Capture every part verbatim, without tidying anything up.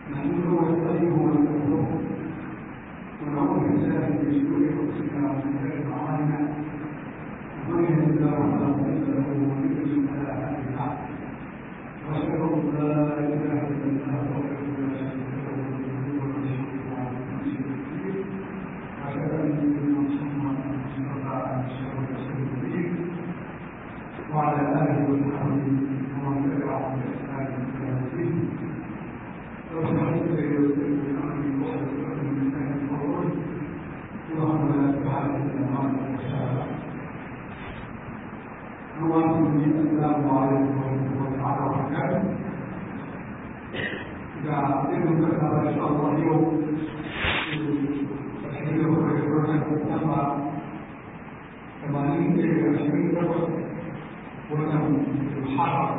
نحمده ونستعينه ونستغفره ونعوذ بالله من شرور انفسنا ومن سيئات اعمالنا من يهده الله فلا مضل له ومن يضلل فلا هادي له واشهد ان لا اله الا الله وحده لا شريك له واشهد ان محمدا صلى الله عليه وعلى اله وصحبه ومن تبعهم باحسان الى يوم الدين. اللهم لا تجعل لنا السلام عليكم ورحمه الله تعالى وبركاته. إذا أعطيتم كتاب إن شاء الله اليوم تحليل وكيفية تسمى ثمانين إلى عشرين درجة وأنه محاضرة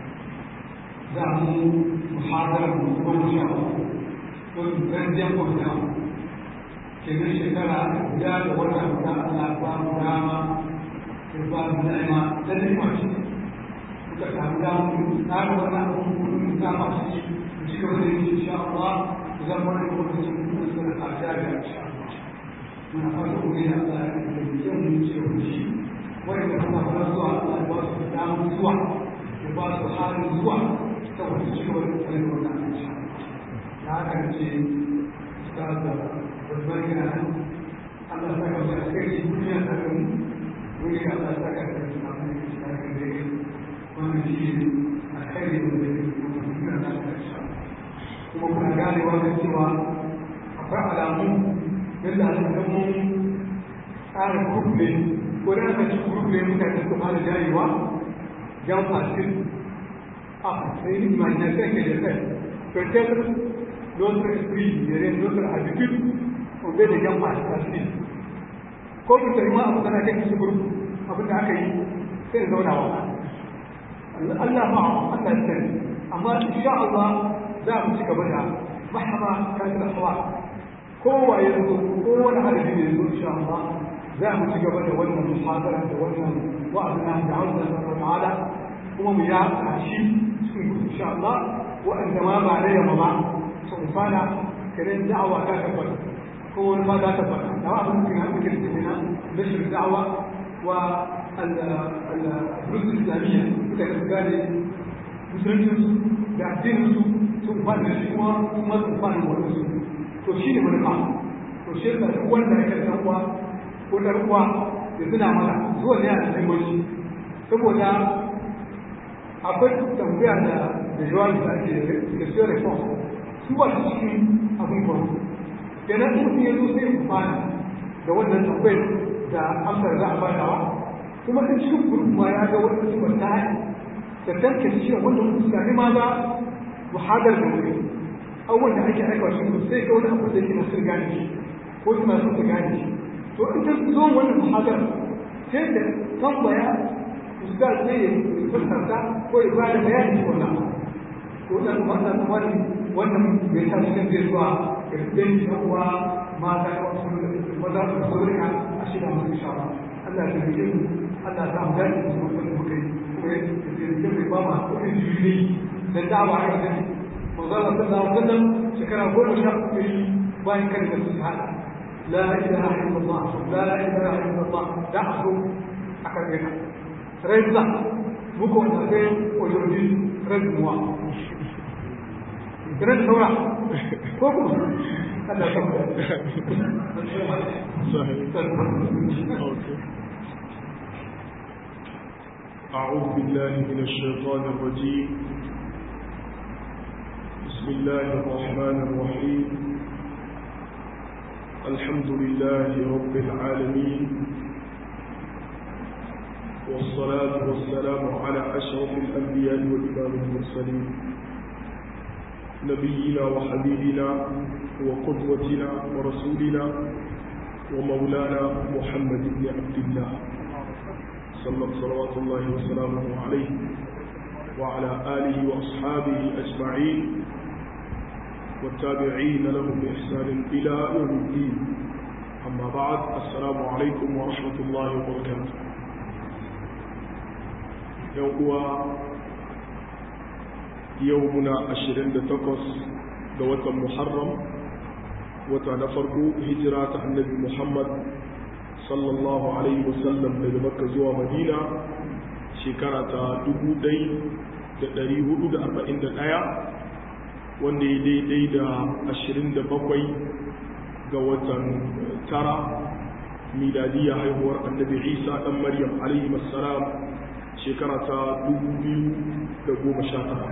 دعموا محاضرة مطلوبة إن شاء الله كنت رجع قدام كما شكرا أبدال ولا أبدال الأقوام داما إرفان النعمة لديما وتكاملام نار ولا أقوم داما بشكرا إن شاء الله وزمنا يقول سنة الأعجاب إن شاء الله من أفضل إلى الله يوم يشوفه وإذا كنا فنزوع الله يبارك دام زوع يبارك حال زوع سوف تشكر الأيام إن شاء الله. هذا الشيء أستاذ والبركة الله سكر الخير في الدنيا تكون وإلى الله سكر في الدنيا ونجيب الخير من الناس إن شاء الله. ومن قال وجه سوى أفعل أمم إلا أنهم أعرف كبلي ولا أعرف كبلي من السؤال جايوا جاوا أسير ah c'est une imagination que j'ai faite. Peut-être notre esprit, notre habitude, on veut les gens passer. Comme nous avons abandonné avec ce groupe, abandonné avec c'est le Allah. Allah ma'ah, Allah sait. Amma Inch'Allah, za mu ci gaba da mahama kan al-ahwa. Kowa ya zo, kowa da hadisi ne zo insha Allah, za mu ci gaba da wannan muhadara da wannan wa'azina da Allah subhanahu wa ta'ala kuma mu ya shi إن شاء الله وعندما بعد يوم سوفانا كرين دعوة كاتبة هو ما كاتبة دعوة ممكن ممكن تكون نشر الدعوة والدروس الإسلامية كتب قال مسلمين قاعدين سوفانا نشوا ثم سوفانا ورسول توشيل من القاع توشيل هو اللي كتبه ولا هو يزنا ملا هو اللي يعني ماشي ثم akwai tambaya da da jawabi da ake da shi response su ba su cikin abin gwamnati kenan mutum ya zo sai ku fara da wannan tambayar da amsar za a badawa kuma in cikin gurbin ma ya ga wata su ta haɗi da tanke cewa wannan musulmi ma ba muhadar da wuri abubuwan da ake aikawa shi sai ga wani abu da yake masu gane shi ko suna so su gane shi to in ta zo wannan muhadar sai da tambaya ustaz zai fuskanta ko ya bada bayani ko na ko da kuma da kuma wannan bai ta cikin zai zuwa ga dan uwa mata da wasu maza da saurika a shiga mu insha Allah Allah ya rike mu Allah ya samu dadi mu wannan muke ko ya ce da ba ma ko in jini da dawa a kan mu zalla sallallahu alaihi wasallam shekara goma sha uku bayan kan da su hada la ilaha illallah la ilaha illallah da'u akan yana reza muku on fait aujourd'hui treize mois. treize mois. Pourquoi? أعوذ بالله من الشيطان الرجيم. بسم الله الرحمن الرحيم. الحمد لله رب العالمين. والصلاة والسلام على أشرف الأنبياء والإمام المرسلين نبينا وحبيبنا وقدوتنا ورسولنا ومولانا محمد بن عبد الله صلوات الله وسلامه عليه وعلى آله وأصحابه أجمعين والتابعين لهم بإحسان إلى يوم الدين. أما بعد، السلام عليكم ورحمة الله وبركاته. يوم يومنا عشرين دتوكس ga watan Muharram wata na farko hijira ta annabi Muhammad sallallahu alaihi wasallam daga Makka zuwa Madina shekara ta dubu ɗaya da ɗari hudu da arba'in da ɗaya wanda ya daidai da ashirin da bakwai ga watan tara miladiyya haihuwar annabi Isa ɗan Maryam alaihi wassalam shekara ta dubu biyu da goma sha tara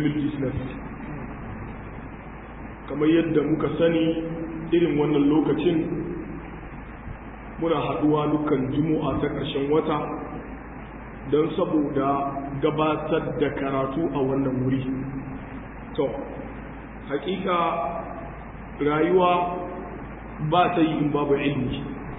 kamar yadda muka sani irin wannan lokacin muna haɗuwa dukkan juma'a ta ƙarshen wata don saboda gabatar da karatu a wannan wuri to hakika rayuwa ba ta yi in babu ilmi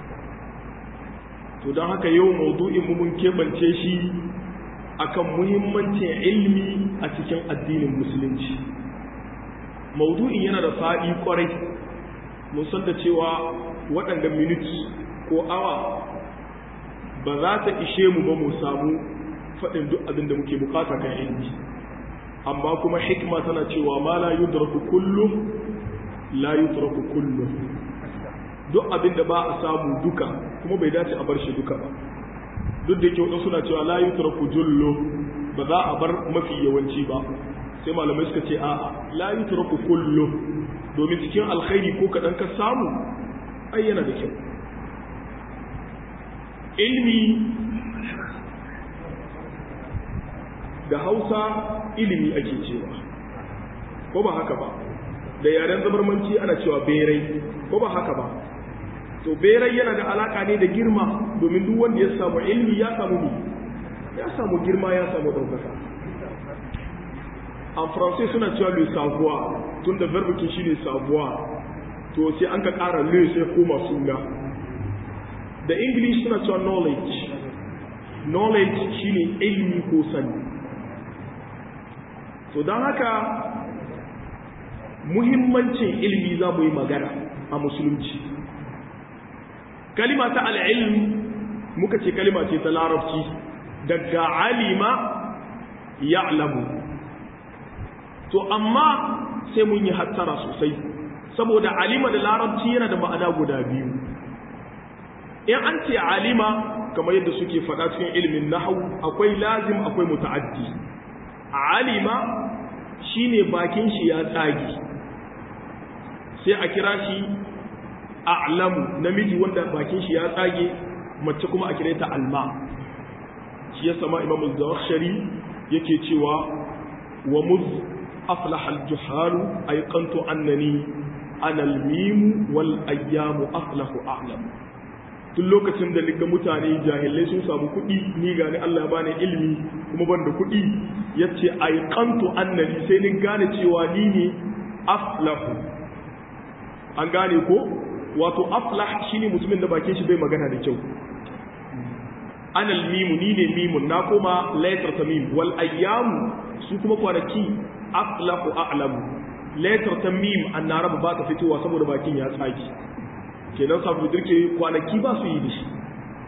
to don haka yau maudu'in mun keɓance shi akan muhimmancin ilmi a cikin addinin musulunci. Maudu'in yana da faɗi kwarai mun san da cewa waɗanda miniti ko awa ba za ta ishe mu ba mu samu faɗin duk abin da muke bukata kan ilmi, amma kuma hikima tana cewa ma la yudraku kullum la yutraku kullum, duk abin da ba a samu duka kuma bai dace a bar shi duka ba, duk da kyau suna cewa la yutraku jullu ba za a bar mafi yawanci ba, sai malamai suka ce a'a la yutraku kullu, domin cikin alkhairi ko kadan ka samu ai yana da kyau. Ilmi da Hausa ilimi ake cewa ko ba haka ba, da yaren zabarmanci ana cewa berai ko ba haka ba, to berai yana da alaka ne da girma, domin duk wanda ya samu ilmi ya samu mi ya samu girma ya samu daukaka. En français suna cewa le savoir, tun da verbe kin shine savoir, to sai an ka ƙara le sai koma suna. Da English suna cewa knowledge, knowledge shine ilmi ko sani. To don haka muhimmancin ilmi za mu yi magana a musulunci. Kalima ta al'ilm muka ce kalima ce ta larabci daga alima ya'lamu, to amma sai mun yi hattara sosai saboda alima da larabci yana da ma'ana guda biyu. In an ce alima kamar yadda suke faɗa cikin ilimin nahwu akwai lazim akwai muta'addi. Alima shine bakin shi ya tsage sai a kira shi a'lamu, namiji wanda bakin shi ya tsage, mace kuma a kira ta alma. shi ya sama Imam Az-Zakhshari yake cewa wa muz aflaha al-juhalu ayqantu annani ana al-mim wal ayyamu aflahu a'lam. Tun lokacin da liga mutane jahilai sun samu kuɗi, ni gane Allah ya bani ilimi kuma ban da kuɗi, yace ayqantu annani, sai ni gane cewa ni ne aflahu. An gane ko? Wato aflah shine mutumin da bakin shi bai magana da kyau. Anal mimu, ni ne mimun, na koma letter ta mim. Wal ayyamu su kuma kwanaki aflahu a'lamu, letter ta mim annarabu ba ta fitowa saboda bakin ya tsaki, kenan sabu dirke kwanaki ba su yi da shi.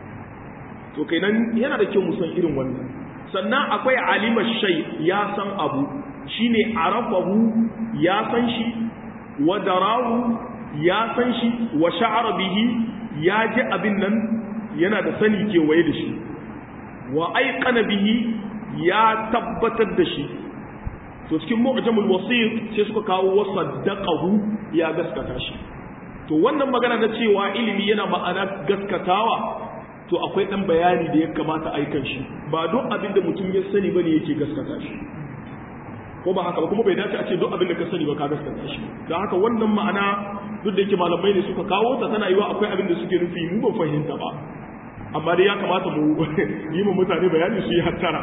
To kenan yana da kyau mu san irin wannan. Sannan akwai alima shay, ya san abu, shine arafahu, ya san shi, wa darahu, ya san shi, wa sha'ara bihi, ya ji abin nan yana da sani kewaye da shi, wa aiqana bihi, ya tabbatar da shi. To cikin mu'jamul wasit sai suka kawo wa saddaqahu, ya gaskata shi. To wannan magana na cewa ilimi yana ma'ana gaskatawa, to akwai dan bayani da ya kamata a kan shi, ba duk abin da mutum ya sani bane yake gaskata shi, ko ba haka ba, kuma bai dace a ce duk abin da ka sani ba ka gaskata shi. Don haka wannan ma'ana duk da yake malamai ne suka kawo ta, tana yiwa akwai abin da suke nufi mu ba fahimta ba, amma dai ya kamata mu yi mu mutane bayani su yi hattara.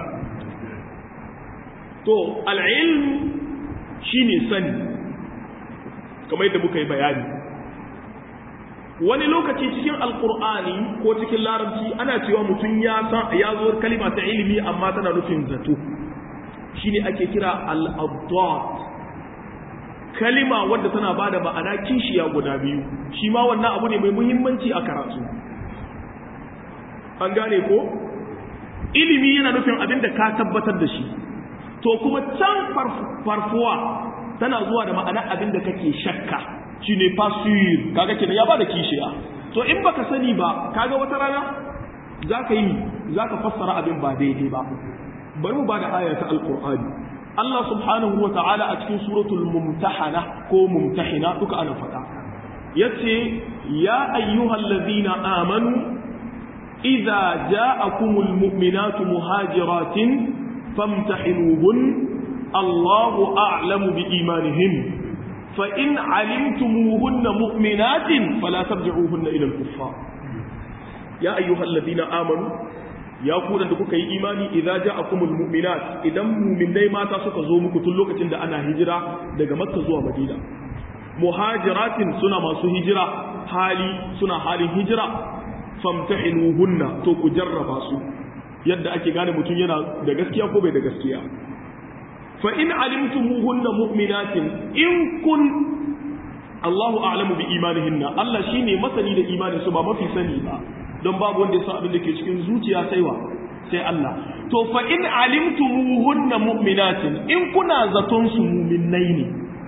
To al'ilm shine sani kamar yadda muka yi bayani. Wani lokaci cikin alkur'ani ko cikin larabci ana cewa mutum ya san ya zo kalima ta ilimi amma tana nufin zato, shine ake kira al-abdat, kalima wadda tana bada ma'ana kishiya guda biyu. Shi ma wannan abu ne mai muhimmanci a karatu. An gane ko? Ilimi yana nufin abin da ka tabbatar da shi, to kuma can farfuwa tana zuwa da ma'ana abin da kake shakka shine fasir kaga kenan ya bada kishiya to in baka sani ba kaga wata rana zaka yi zaka fassara abin ba daidai ba bari mu bada aya ta alqur'ani Allah subhanahu wa ta'ala a cikin suratul mumtahana ko mumtahina duka ana faɗa yace ya ayyuhallazina amanu idza ja'akumul mu'minatu muhajiratin famtahinuhun Allahu a'lamu biimanihin fa in 'alimtumuhunna mu'minatin fala tarji'uhunna ila al-kuffar ya ayyuhallazina amanu ya ku da kuka yi imani idza ja'akumul mu'minat idan mu'minai mata suka zo muku tun lokacin da ana hijira daga Makka zuwa Madina muhajiratin suna masu hijira hali suna halin hijira famtahinuhunna to ku jarraba su yadda ake gane mutum yana da gaskiya ko bai da gaskiya fa in alimtumuhunna mu'minatin in kun Allahu a'lamu bi imanihinna Allah shine masani da imanin su ba mafi sani ba don babu wanda ya san abin da ke cikin zuciya sai wa sai Allah to fa in alimtumuhunna mu'minatin in kuna zaton su mu'minnai ne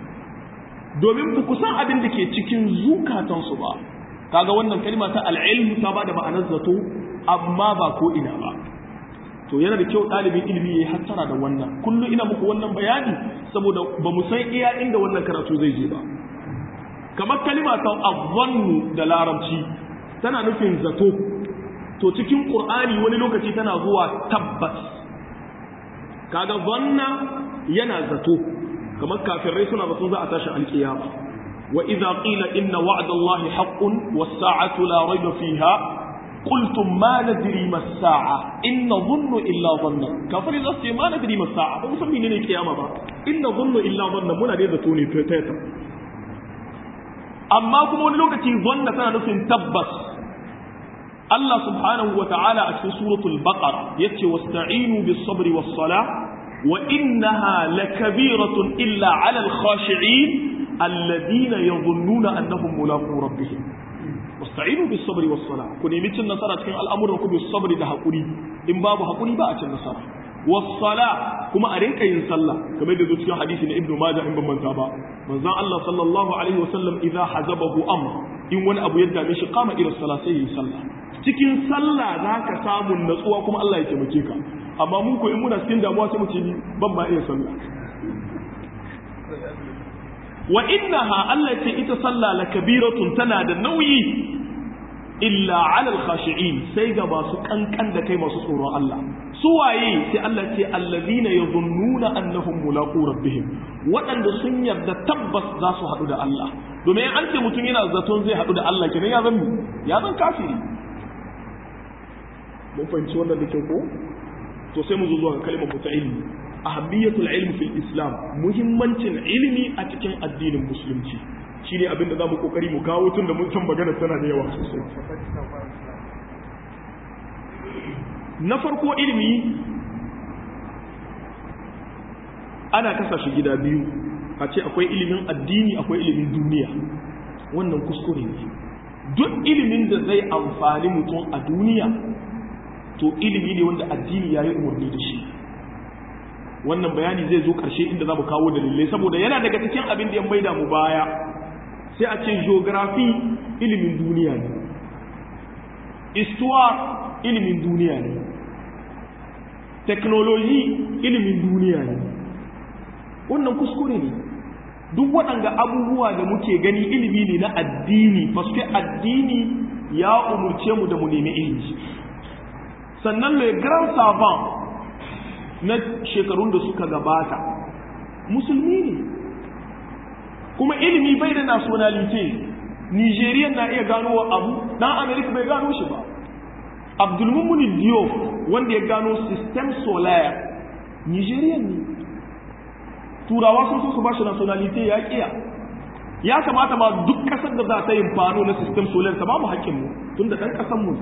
domin ku san abin da ke cikin zukatan su ba kaga wannan kalma ta al-ilm ta bada ma'anar zato amma ba ko ina ba to yana da kyau dalibin ilimi yayi hattara da wannan kullu ina muku wannan bayani saboda ba mu san iya inda wannan karatu zai je ba kamar kalma ta azzannu da larabci tana nufin zato to cikin qur'ani wani lokaci tana zuwa tabbas kaga zanna yana zato kamar kafirai suna zaton za a tashi alkiyama wa idza qila inna wa'da allahi haqqun was-sa'atu la rayba fiha qultum ma nadri mas-sa'a in nadhunnu illa dhanna kafirai za su ce ma nadri mas-sa'a ba musamman ne kiyama ba in nadhunnu illa dhanna muna da zato ne fetata amma kuma wani lokaci zanna tana nufin tabbas Allah subhanahu wa ta'ala a cikin suratul baqara yace wasta'inu bis sabri was sala wa innaha lakabiratun illa 'ala al khashi'in alladhina yadhunnuna annahum mulaqu rabbihim wasta'inu bis sabri was sala ku nemi cin nasara cikin al'amuran ku bis sabri da hakuri in babu hakuri ba a cin nasara was-sala kuma a rinka yin sallah kamar da zo cikin hadisi na Ibn Majah in ban manta ba manzon Allah sallallahu alaihi wasallam idza hazabahu amr in wani abu ya dame shi qama ila salat sai yi sallah cikin sallah zaka samu natsuwa kuma Allah ya taimake ka amma mun ko in muna cikin damuwa sai mu ce ban ba iya sallah wa innaha Allah ce ita sallah la kabiratun tana da nauyi illa ala al-khashi'in sai ga masu kankan da kai masu tsoron Allah su waye sai Allah ce allazina yadhunnuna annahum mulaqu rabbihim wadanda sun yarda tabbas za su hadu da Allah domin an ce mutum yana zaton zai hadu da Allah kenan ya zan ya zan kafiri mun fahimci wannan da kyau ko to sai mu zo zuwa kalmar muta'ilmi ahammiyatul ilmi fil islam muhimmancin ilimi a cikin addinin musulunci shine abin da zamu kokari mu kawo tun da mun san magana tana da yawa sosai na farko ilimi ana kasa shi gida biyu a ce akwai ilimin addini akwai ilimin duniya wannan kuskure ne duk ilimin da zai amfani mutum a duniya to ilimi ne wanda addini yayi umarni da shi wannan bayani zai zo karshe inda zamu kawo dalilai saboda yana daga cikin abin da ya maida mu baya sai a ce geography ilimin duniya ne histoire ilimin duniya ne technology ilimin duniya ne wannan kuskure ne duk waɗanda abubuwa da muke gani ilimi ne na addini paske addini ya umurce mu da mu nemi ilimi sannan le grand savant na shekarun da suka gabata musulmi ne kuma ilimi bai da nationality Nigerian na iya gano wa abu dan America bai gano shi ba Abdul Mumin Diop wanda ya gano system solar Nigerian ne turawa sun so su ba shi nationality ya kiya ya kamata ma duk kasar da za ta yi fano na system solar ta ba mu haƙƙin mu tunda dan kasar mu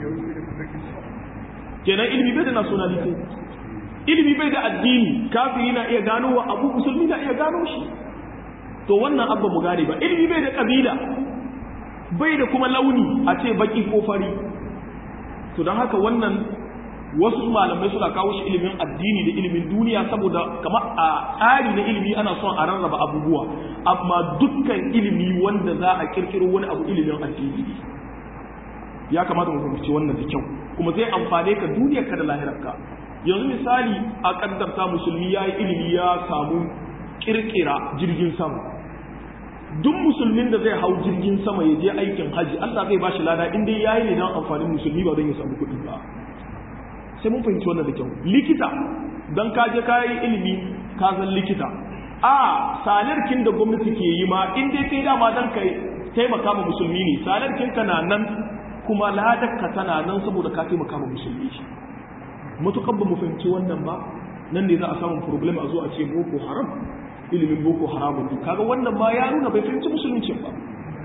kenan ilimi bai da nationality ilimi bai da addini kafiri na iya gano wa abu musulmi na iya gano shi to wannan abba mu gane ba ilimi bai da kabila bai da kuma launi a ce baki ko fari to don haka wannan wasu malamai suna kawo shi ilimin addini da ilimin duniya saboda kama a tsari na ilimi ana son a rarraba abubuwa amma dukkan ilimi wanda za a kirkiro wani abu ilimin addini ya kamata mu fahimci wannan da kyau kuma zai amfane ka duniyarka da lahirarka yanzu misali a kaddarta musulmi ya yi ilimi ya samu kirkira jirgin sama duk musulmin da zai hau jirgin sama ya je aikin haji Allah zai bashi lada inda ya yi ne don amfanin musulmi ba don ya samu kuɗi ba sai mun fahimci wannan da kyau likita don ka je ka yi ilimi ka zan likita a salarkin da gwamnati ke yi ma in dai kai dama don kai taimaka ma musulmi ne salarkin ka na nan kuma ladarka tana nan saboda ka taimaka ma musulmi matuƙar ba mu fahimci wannan ba nan ne za a samun problem a zo a ce boko haram ilimin boko haramun duk kaga wannan ma ya nuna bai fahimci musulunci ba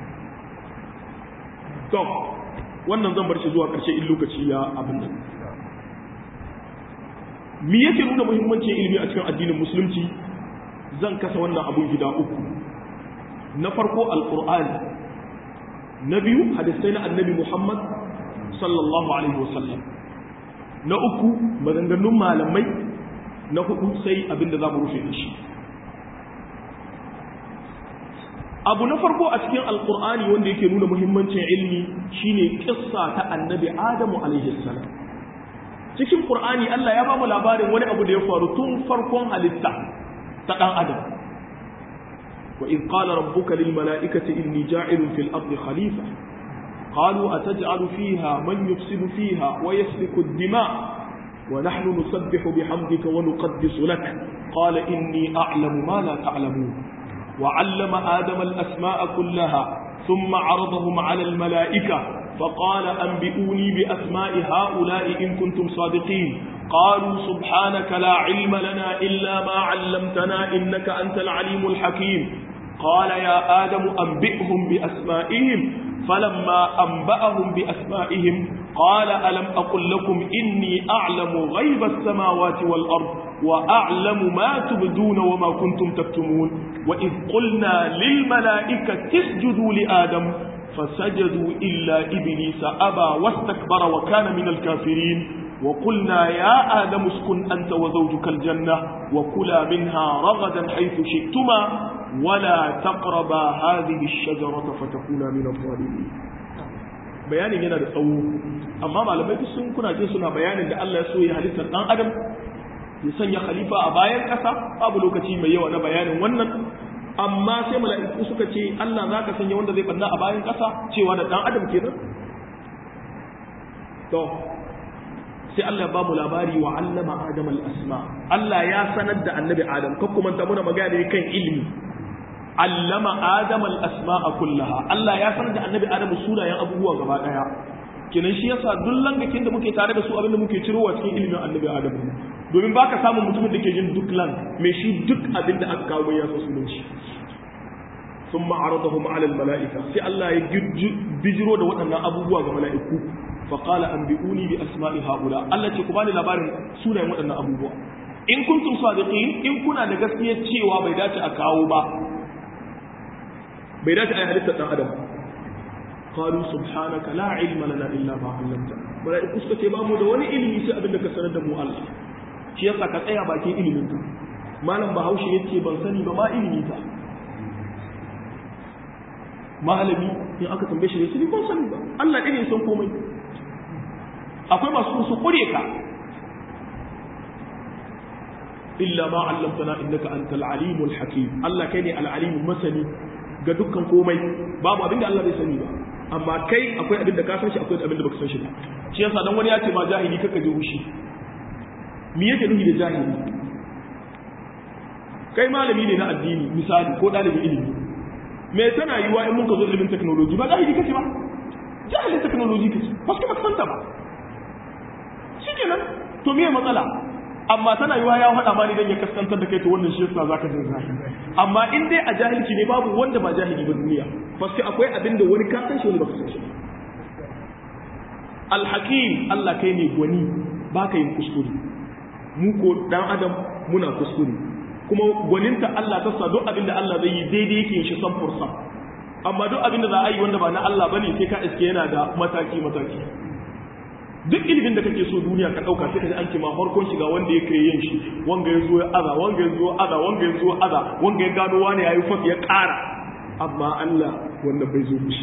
to wannan zan bar shi zuwa ƙarshe in lokaci ya abin nan me yake nuna muhimmancin ilimi a cikin addinin musulunci zan kasa wannan abun gida uku na farko alqur'ani na biyu hadisai na annabi muhammad sallallahu alaihi wasallam na uku maganganun malamai na hudu sai abinda za mu rufe da shi abu na farko a cikin alkur'ani wanda yake nuna muhimmancin ilmi shine kissa ta annabi adamu alaihi salam cikin qur'ani Allah ya ba mu labarin wani abu da ya faru tun farkon halitta ta dan adam wa in qala rabbuka lil mala'ikati inni ja'ilun fil ardi khalifa qalu ataj'alu fiha man yufsidu fiha wa yasfiku ad-dima' wa nahnu nusabbihu bihamdika wa nuqaddisu lak qala inni a'lamu ma la ta'lamun وعلم آدم الأسماء كلها ثم عرضهم على الملائكة فقال أنبئوني بأسماء هؤلاء إن كنتم صادقين قالوا سبحانك لا علم لنا إلا ما علمتنا إنك أنت العليم الحكيم قال يا آدم أنبئهم بأسمائهم فلما أنبأهم بأسمائهم قال ألم أقل لكم إني أعلم غيب السماوات والأرض وأعلم ما تبدون وما كنتم تكتمون وإذ قلنا للملائكة اسجدوا لآدم فسجدوا إلا إبليس أبى واستكبر وكان من الكافرين وقلنا يا آدم اسكن أنت وزوجك الجنة وكلا منها رغدا حيث شئتما ولا تقربا هذه الشجرة فتكونا من الظالمين bayanin yana da tsawo amma malamai duk sun kuna jin suna bayanin da Allah ya so ya halittar dan adam ya sanya khalifa a bayan ƙasa babu lokaci mai yawa na bayanin wannan amma sai mala'iku suka ce Allah za ka sanya wanda zai banna a bayan ƙasa cewa da dan adam kenan to sai Allah ya ba mu labari wa allama adam al-asma Allah ya sanar da annabi adam kan kuma ta muna magana ne kan ilimi allama adam al-asma'a kullaha Allah ya sanar da annabi adam sunayen abubuwa gaba daya kenan shi yasa duk langakin da muke tare da su abinda muke cirowa cikin ilimin annabi adam domin baka samun mutumin da ke jin duk lang mai shi duk abinda aka kawo ya san sunan shi thumma aradahum ala al-mala'ika sai Allah ya bijiro da waɗannan abubuwa ga mala'iku fa qala anbi'uni bi asma'i haula Allah ce ku bani labarin sunayen waɗannan abubuwa in kuntum sadiqin in kuna da gaskiya cewa bai dace a kawo ba bai dace a yi halittar ɗan adam qalu subhanaka la ilma lana illa ma 'allamtana malaiku suka ce ba mu da wani ilimi sai abin da ka sanar da mu Allah shi yasa ka tsaya bakin ilimin ka malam bahaushe yace ban sani ba ma ilimi ta malami in aka tambaye shi sai ban sani ba Allah ɗin san komai akwai masu su kure ka illa ma 'allamtana innaka antal alimul hakim Allah kai ne al alim masani ga dukkan komai babu abinda Allah bai sani ba amma kai akwai abinda ka san shi akwai abinda baka san shi ba shi yasa dan wani ya ce ma jahili kaka ji hushi me yake nufi da jahili kai malami ne na addini misali ko dalibin ilimi me tana yiwa in mun ka zo ilimin technology ba jahili kace ba jahilin technology kace ba ka san ta ba shikenan to me matsala amma tana yiwa ya faɗa ma ni dan ya kaskantar da kai to wannan shi yasa zaka jin zafi amma in dai a jahilci ne babu wanda ba jahili ba duniya faske akwai abin da wani ka san shi wani baka san shi al-hakim Allah kai ne gwani baka yin kuskure mu ko dan adam muna kuskure kuma gwaninta Allah ta sa duk abin da Allah zai yi daidai yake shi san fursa amma duk abin da za a yi wanda ba na Allah bane sai ka iske yana da mataki mataki duk ilimin da kake so duniya ka dauka sai ka ji an ce ma farkon shiga wanda ya kire yin shi wanga ya zo ya aza wanga ya zo aza wanga ya zo aza wanga ya gano wani yayi fas ya ƙara amma Allah wannan bai zo mishi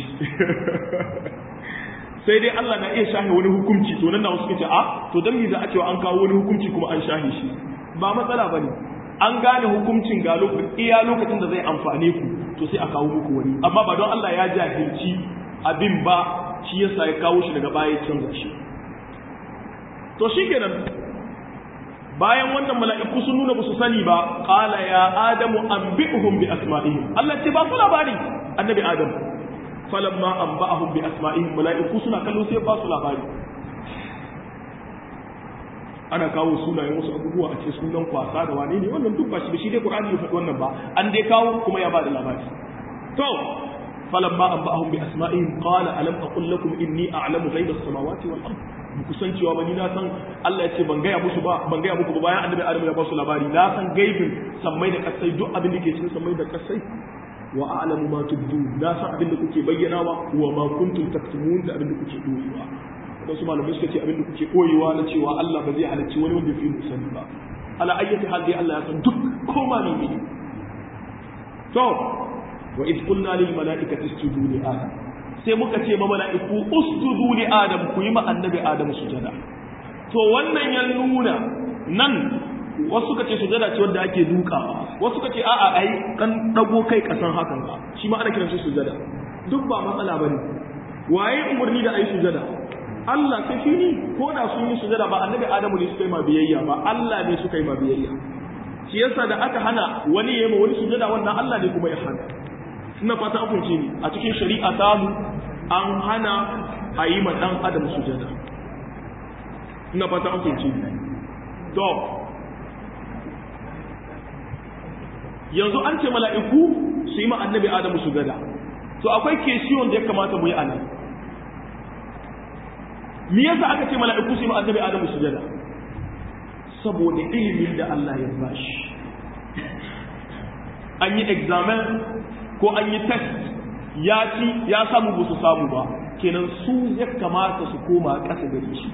sai dai Allah na iya shahe wani hukunci to nan na wasu kace a to dan me za a cewa an kawo wani hukunci kuma an shahe shi ba matsala bane an gane hukuncin ga lokacin iya lokacin da zai amfane ku to sai a kawo muku wani amma ba don Allah ya jahilci abin ba shi yasa ya kawo shi daga baya ya canza shi to shikenan bayan wannan mala'iku sun nuna ba su sani ba qala ya adamu anbi'uhum bi asma'ihim Allah ce ba su labari annabi adam falamma anba'ahum bi asma'ihim mala'iku suna kallo sai ba su labari ana kawo sunayen wasu abubuwa a ce sunan kwasa da wane ne wannan duk ba shi shi dai Qur'ani ya faɗi wannan ba an dai kawo kuma ya bada labari to falamma anba'ahum bi asma'ihim qala alam aqul lakum inni a'lamu ghaiba as-samawati wal ard ku san cewa ba ni na san Allah ya ce ban gaya musu ba ban gaya muku ba bayan annabi Adam ya ba su labari na san gaibin sammai da kasai duk abin da ke cikin sammai da kasai wa a'lamu ma tubdun na san abin da kuke bayyanawa wa ma kuntum taktumun da abin da kuke doyewa wasu malamai suka ce abin da kuke koyewa na cewa Allah ba zai halarci wani wanda fi musani ba ala ayyati hal dai Allah ya san duk koma ne ne to wa id qulna lil malaikati isjudu li adam sai muka ce ma mala'iku usjudu li adam ku yi ma annabi adam sujada to wannan ya nuna nan wasu suka ce sujada ce wanda ake dukawa wasu suka ce a'a ai kan dago kai kasan hakan ba shi ma ana kiran shi sujada duk ba matsala bane waye umurni da ai sujada Allah sai shi ne ko da sun yi sujada ba annabi Adamu ne suka yi ma biyayya ba Allah ne suka yi ma biyayya shi yasa da aka hana wani yayi ma wani sujada wannan Allah ne kuma ya hana ina fata an fahimce ni a cikin shari'a ta mu an hana a yi ma dan Adam sujada ina fata an fahimce ni to yanzu an ce mala'iku su yi ma annabi Adamu sujada to akwai kesiyon da ya kamata mu yi anan me yasa aka ce mala'iku su yi annabi Adamu sujada saboda ilimin da Allah ya bashi an yi examen ko an yi test ya ci ya samu ba su samu ba kenan su ya kamata su koma ƙasa gare shi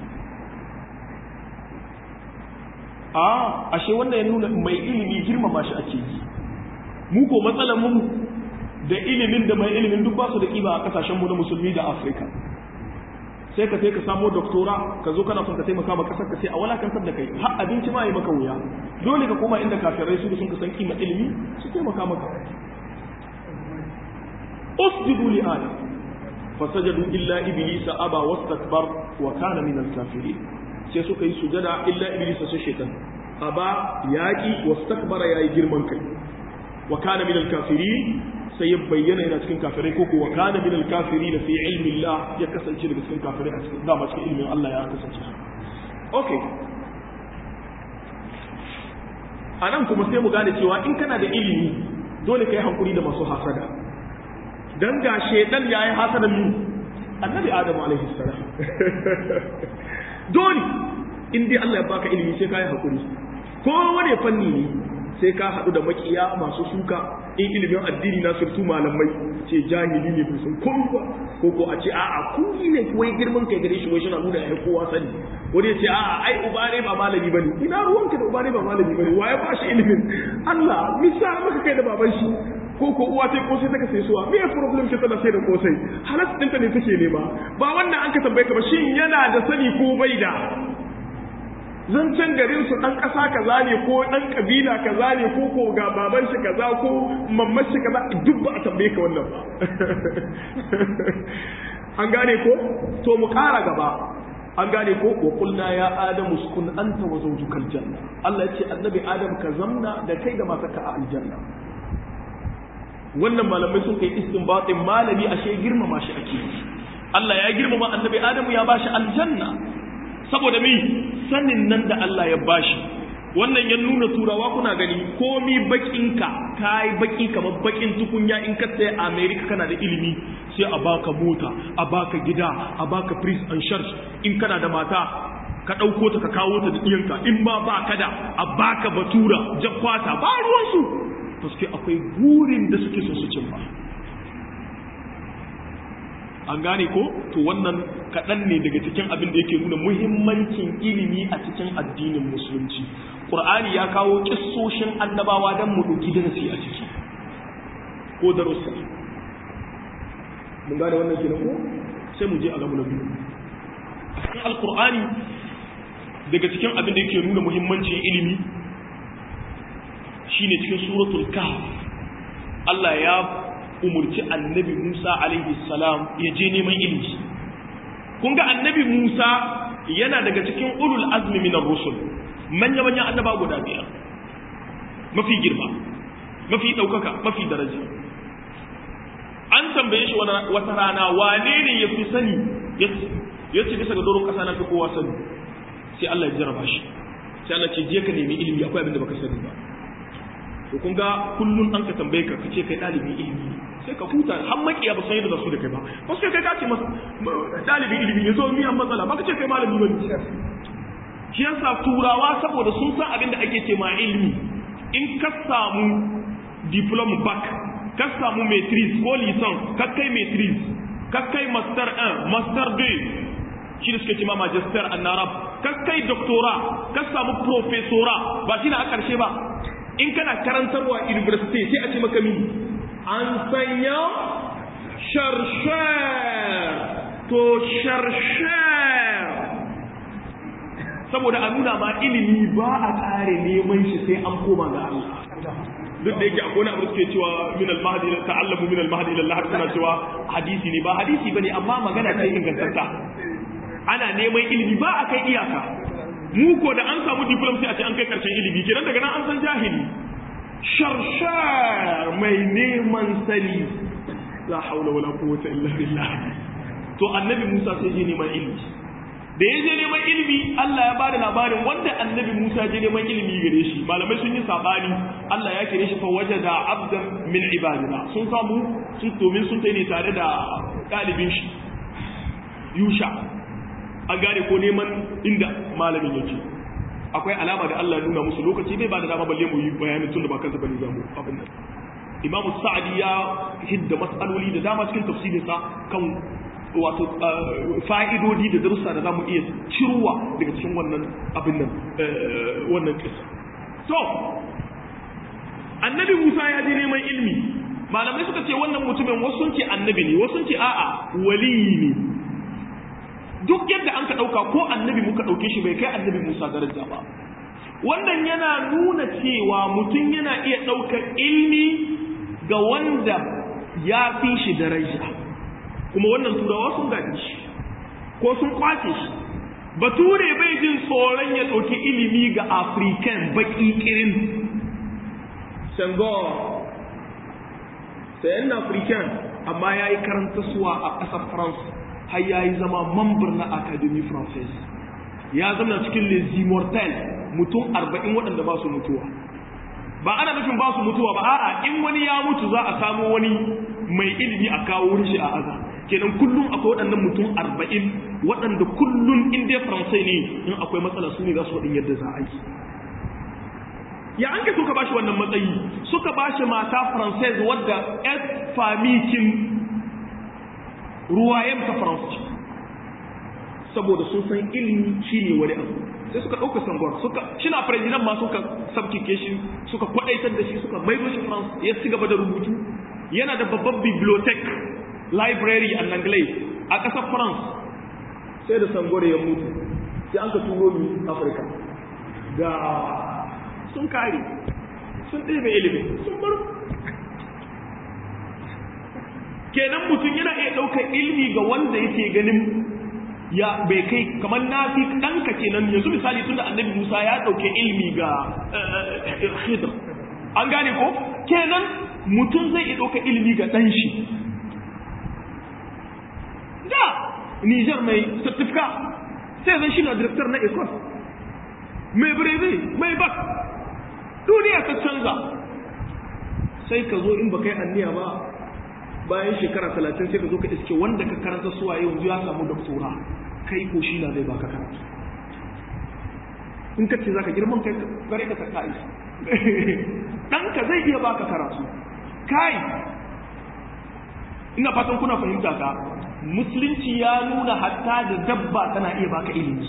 a ashe wannan ya nuna mai ilimi girmama shi ake yi mu ko matsalar mu da ilimin da mai ilimin duk ba su da kiba a kasashen mu na musulmi da Afirka sai ka sai ka samo doktora ka zo kana son ka taimaka ma kasar ka sai a walakantar da kai har abinci ma yi maka wuya dole ka koma inda kafirai su sun ka san kima ilimi su taimaka maka usjudu li adam fasajadu illa iblis aba wastakbar wa kana min al-kafirin sai suka yi sujada illa iblis sai shaitan aba yaqi wastakbara yayi girman kai wa kana min al-kafirin sai ya bayyana yana cikin kafirai ko kuwa kana min al-kafirin fi ilmi Allah ya kasance daga cikin kafirai a cikin dama cikin ilmin Allah ya kasance okay anan kuma sai mu gane cewa in kana da ilimi dole kai hankuri da masu hasada dan ga shedan yayi hasadan mu annabi Adam alaihi salam dole in dai Allah ya baka ilimi sai kai hakuri ko wani fanni ne sai ka haɗu da makiya masu suka in ilimin addini na surtu malamai ce jahili ne bai san komai ba ko ko a ce a'a ku ne wai girman kai gare shi wai shina nuna ya kowa sani wani ya ce a'a ai ubare ba malami bane ina ruwanka da ubare ba malami bane waye ba shi ilimin Allah misa maka kai da baban shi ko ko uwa tai ko sai take sai suwa me problem ce tana sai da kosai halas ɗinta ne take nema ba wannan an ka tambaye ka ba shin yana da sani ko bai da zancen garin su dan kasa kaza ne ko dan kabila kaza ne ko ko ga baban shi kaza ko mamman shi kaza duk ba a tambaye ka wannan ba an gane ko to mu kara gaba an gane ko wa qulna ya adamu uskun anta wa zawjuka aljanna Allah ya ce annabi adam ka zamna da kai da matarka a aljanna wannan malamai sun kai istinbatin malami ashe girmama shi ake Allah ya girmama annabi adamu ya bashi aljanna saboda mi sanin nan da Allah ya bashi wannan ya nuna turawa kuna gani komi bakinka kai baki kamar bakin tukunya in ka tsaye a America kana da ilimi sai a baka mota a baka gida a baka prince and church in kana da mata ka dauko ta ka kawo ta da diyanka in ba baka da a baka batura jakwata ba ruwan su paske akwai gurin da suke so su cimma an gane ko to wannan kaɗan ne daga cikin abin da yake nuna muhimmancin ilimi a cikin addinin musulunci. Qur'ani ya kawo kissoshin annabawa don mu ɗauki darasi a ciki ko darussa. Mun gane wannan kenan ko sai mu je a gamu na biyu. A cikin Alƙur'ani daga cikin abin da yake nuna muhimmancin ilimi shine cikin suratul Kahf Allah ya umurci annabi Musa alaihi salam ya je neman ilimi. Kun ga annabi Musa yana daga cikin ulul azmi minar rusul, manya manyan annaba guda biyar, mafi girma, mafi ɗaukaka, mafi daraja. An tambaye shi wata rana wane ne ya fi sani, ya ce bisa ga doron ƙasa na fi kowa sani, sai Allah ya jarraba shi, sai Allah ce je ka nemi ilimi, akwai abin da baka sani ba. To kun ga kullun an ka tambaye ka kace kai dalibin ilimi sai ka huta har makiya ba san yadda zasu da kai ba ko sai kai ka ce masa dalibin ilimi yazo mi an matsala ba kace kai malami bane shi yasa turawa saboda sun san abin da ake ce ma ilimi in ka samu diploma bac ka samu maîtrise ko licence ka kai maîtrise ka kai master one master two shi ne suke ce ma magister en arabe ka kai doctorat ka samu professora ba shi na a karshe ba in kana karantarwa university sai a ce maka mini enseignant chercheur to chercheur saboda a nuna ma ilimi ba a kare neman shi sai an koma ga Allah duk da yake akwai wani abu suke cewa min al-mahdi ila ta'allamu min al-mahdi ila Allah suna cewa hadisi ne ba hadisi bane amma magana ce ingantatta ana neman ilimi ba a kai iyaka mu ko da an samu diploma sai a ce an kai karshen ilimi kiran daga nan an san jahili sharshar mai neman sani la haula wala quwwata illa billah to annabi Musa sai je neman ilimi da ya je neman ilimi Allah ya bada labarin wanda annabi Musa je neman ilimi gare shi malamai sun yi sabani Allah ya kire shi fa wajada abdan min ibadina sun samu sun domin sun tayi ne tare da dalibin shi Yusha an gane ko neman inda malamin yake akwai alama da Allah ya nuna musu lokaci bai ba da dama balle mu yi bayanin tun da ba kansa bane zamu abin nan Imam Sa'di ya hidda mas'aloli da dama cikin tafsirin sa kan wato fa'idodi da darussa da zamu iya ciruwa daga cikin wannan abin nan wannan kissa to annabi Musa ya je neman ilimi malamai suka ce wannan mutumin wasu sun ce annabi ne wasu sun ce a'a wali ne duk yadda an ka ɗauka ko annabi muka ɗauke shi bai kai annabi Musa daraja ba wannan yana nuna cewa mutum yana iya ɗaukar ilmi ga wanda ya fi shi daraja kuma wannan turawa sun gaji shi ko sun kwace shi bature bai jin tsoron ya ɗauki ilimi ga african baƙi ƙirin Senghor sayan african amma ya yi karanta suwa a ƙasar France har ya yi zama mambar na Académie Française ya zama cikin les immortels mutum arba'in waɗanda ba su mutuwa ba ana nufin ba su mutuwa ba a'a in wani ya mutu za a samu wani mai ilimi a kawo wurin shi a aza kenan kullum akwai waɗannan mutum arba'in waɗanda kullum in dai Faransai ne in akwai matsala su ne za su waɗin yadda za a yi ya an ka suka bashi wannan matsayi suka bashi mata Française wadda es famikin ruwayen ta faransa saboda sun san ilimi shine wani abu sai suka ɗauka sangwar suka shina president ma suka sabkike shi suka kwadaitar da shi suka maido shi France ya ci gaba da rubutu yana da babban bibliotheque library a Langley a ƙasar France sai da sangwar ya mutu sai an ka turo ni Afirka ga sun kare sun ɗebe ilimi sun bar kenan mutum yana iya ɗaukar ilmi ga wanda yake ganin ya bai kai kamar nafi ɗanka kenan yanzu misali tunda annabi Musa ya ɗauke ilmi ga Khidr an gane ko kenan mutum zai iya ɗaukar ilmi ga ɗan shi da Niger mai certifica sai zai shi na director na Ecole mai breve mai bak duniya ta canza sai ka zo in ba kai anniya ba bayan shekara talatin sai ka zo ka iske wanda ka karanta suwa yanzu ya samu doktora kai ko shi na zai baka karatu in ka ce za ka girman kai gare ka ta kai ɗanka zai iya baka karatu kai ina fatan kuna fahimta ka musulunci ya nuna hatta da dabba tana iya baka ilimi.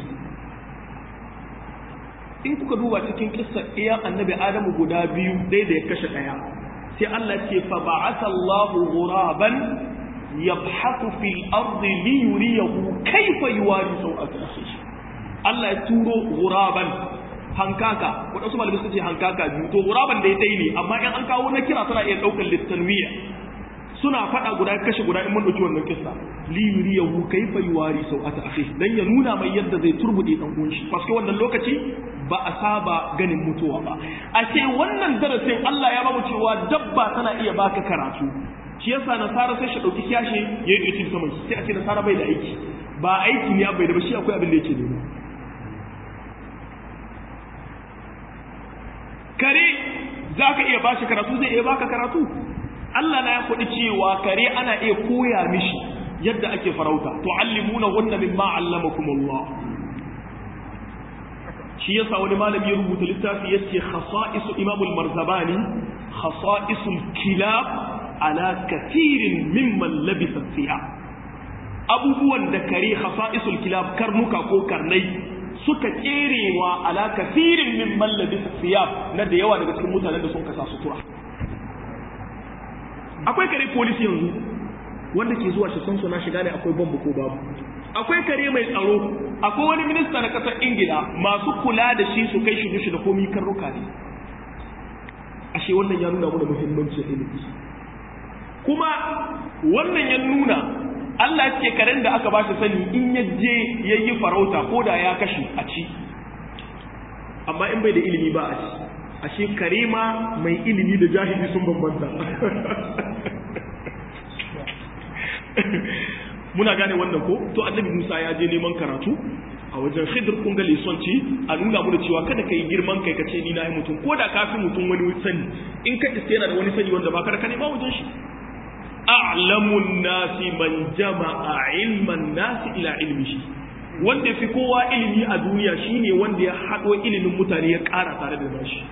In kuka duba cikin kissar iyan annabi Adamu guda biyu dai da ya kashe daya sai Allah ce fa ba'atha Allahu ghuraban yabhathu fil ardi li yuriyahu kayfa yuwari sawati akhihi. Allah ya turo ghuraban hankaka wadansu malamai suke hankaka biyu to ghuraban da ya dai ne amma in an kawo na kira tana iya daukar litanwiya suna fada guda kashe guda in mun dauki wannan kissa li yuriyahu kayfa yuwari sawati akhihi dan ya nuna mai yadda zai turbude dan uwan shi paske wannan lokaci ba a saba ganin mutuwa ba. A ce wannan darasin Allah ya bamu cewa dabba tana iya baka karatu shi yasa nasara sai shi dauki kiyashe ya yi cikin saman sai a ce nasara bai da aiki ba aiki ne bai da ba shi akwai abin da yake nema. Kare zaka iya bashi karatu zai iya baka karatu. Allah na ya faɗi cewa kare ana iya koya mishi yadda ake farauta tu'allimuna hunna mimma 'allamakumullah. shi yasa wani malami ya rubuta littafi yace khasa'isu imamul marzabani khasa'isul kilab ala kathirin mimman labisa fiha abubuwan da kare khasa'isul kilab karnuka ko karnai suka kerewa ala kathirin mimman labisa fiha na da yawa daga cikin mutanen da sun kasa sutura. Akwai kare police yanzu wanda ke zuwa shi san suna shiga ne akwai bomba ko babu. Akwai kare mai tsaro, akwai wani minista na kasar Ingila masu kula da shi su kai shi dushi da komi karnuka ne. Ashe wannan ya nuna mana muhimmancin ilimi. Kuma wannan ya nuna Allah ya ce karen da aka ba shi sani in ya je yayi farauta ko da ya kashe a ci. Amma in bai da ilimi ba a ci. Ashe kare ma mai ilimi da jahili sun bambanta. Muna gane wannan ko to annabi Musa ya je neman karatu a wajen Khidr kun ga lesson ci a nuna mu da cewa kada kai girman kai kace ni na yi mutum ko da kafin mutum wani sani in ka iske yana da wani sani wanda ba kada ka nema wajen shi. A'lamun nasi man jama'a ilman nasi ila ilmihi wanda fi kowa ilimi a duniya shine wanda ya hado ilimin mutane ya ƙara tare da nashi.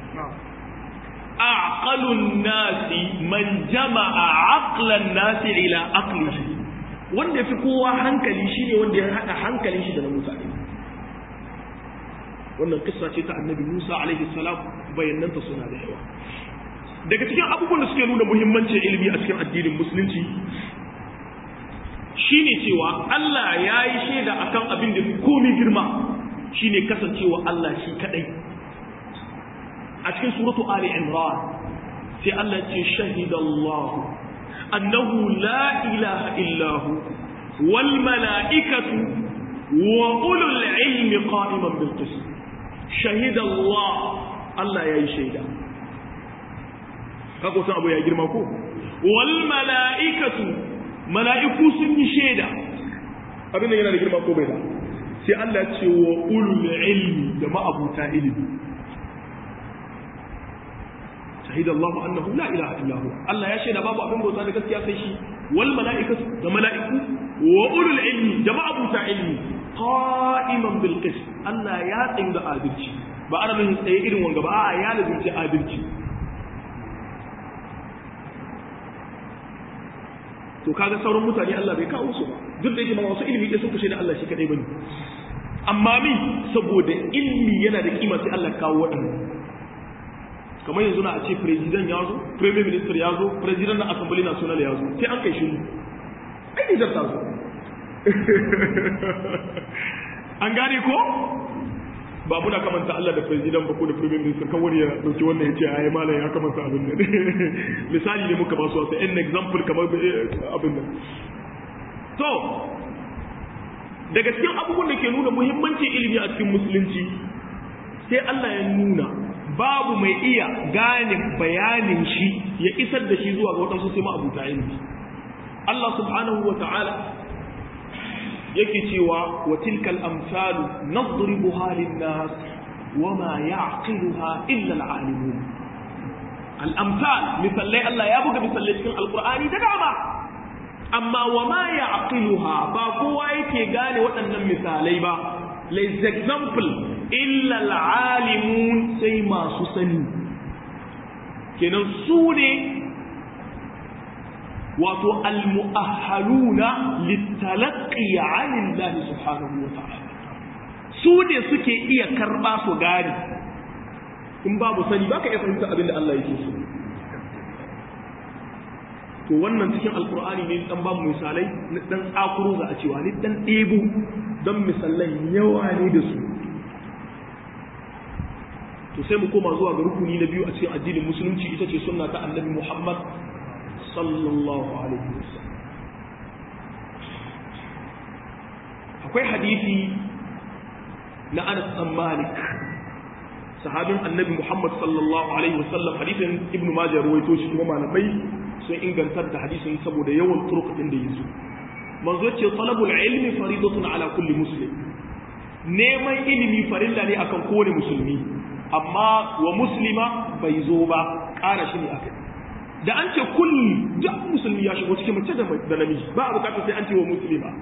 Aqalun nasi man jama'a aqlan nasi ila aqlihi wanda fi kowa hankali shine wanda ya hada hankalin shi da na mutane. Wannan kissa ce ta annabi Musa alaihi salam bayananta suna da yawa. Daga cikin abubuwan da suke nuna muhimmancin ilimi a cikin addinin musulunci shine cewa Allah ya yi shaida akan abin da fi komai girma shine kasancewa Allah shi kadai. A cikin suratu Ali Imran sai Allah ce shahidallahu annahu la ilaha illahu wal mala'ikatu wa ulul ilmi qa'iman bil qist. Shahidallah Allah ya yi shaida. Kako san abu ya girma ko? Wal mala'ikatu mala'iku sun yi shaida. Abin da yana da girma ko bai da? Sai Allah ce wa ulul ilmi da ma'abuta ilimi. Shahida Allah annahu la ilaha illa huwa. Allah ya shaida babu abin bauta da gaskiya sai shi. Wal mala'ikatu da mala'iku wa ulul ilmi da ma'abuta ilmi qa'iman bil qist. Allah ya tsayu da adalci. Ba ana nufin tsaye irin wanga ba a'a ya lazimci adalci. To kaga sauran mutane Allah bai kawo su ba duk da yake ma wasu ilimi sun kashe da Allah shi kadai bane amma min saboda ilimi yana da kima sai Allah kawo wadannan kamar yanzu na a ce president ya zo premier minister ya zo president na assembly national ya zo sai an kai shi ai ni zarta zo an gane ko ba muna kamanta Allah da president ba ko da premier minister kan wani ya dauki wannan ya ce ai malam ya kamanta abin nan misali ne muka ba su sai an example kamar abin nan to daga cikin abubuwan da ke nuna muhimmancin ilimi a cikin musulunci sai Allah ya nuna babu mai iya gane bayanin shi ya isar da shi zuwa ga wadansu sai ma abuta ilimi Allah subhanahu wa ta'ala yake cewa wa tilkal amsalu nadribuha lin-nas wama ya'qiluha illa al-alimun. Al-amsal misallai Allah ya buga misallai cikin alqur'ani da dama amma wama ya'qiluha ba kowa yake gane waɗannan misalai ba les example illa al-alimun sai masu sani kenan su ne wato almu'ahhaluna litalaqi 'anillahi subhanahu wa ta'ala su ne suke iya karba su gane in babu sani baka iya fahimta abin da Allah yake so to wannan cikin alkur'ani ne dan ba mu misalai na dan tsakuro za a cewa ni dan ɗebo don misalan yawa ne da su to sai mu koma zuwa ga rukuni na biyu a cikin addinin musulunci ita ce sunna ta annabi Muhammad sallallahu alaihi wasallam akwai hadisi na Anas bin Malik sahabin annabi Muhammad sallallahu alaihi wasallam hadisin Ibn Majah ruwaito shi kuma malamai sun ingantar da hadisin saboda yawan turuq din da yazo manzo ce talabul ilmi faridatun ala kulli muslim neman ilimi farilla ne akan kowane musulmi amma wa muslima bai zo ba ƙara shi ne akai da an ce kulli duk musulmi ya shigo cikin mace da namiji ba a bukatar sai an ce wa muslima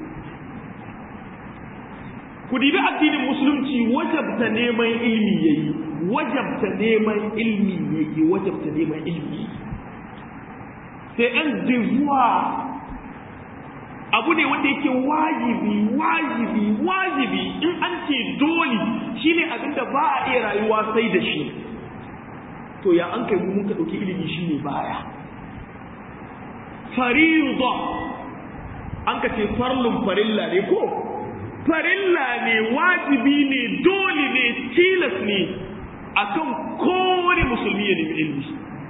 ku dibi addinin musulunci wajabta neman ilmi yayi wajabta neman ilmi yayi wajabta neman ilmi sai an devoir abu ne wanda yake wajibi wajibi wajibi in an ce dole shine abinda ba a iya rayuwa sai da shi to ya an kai mun ka dauki ilimi shine baya fariida an ka ce farlun farilla ne ko farilla ne wajibi ne dole ne tilas ne akan kowane musulmi ya nemi ilimi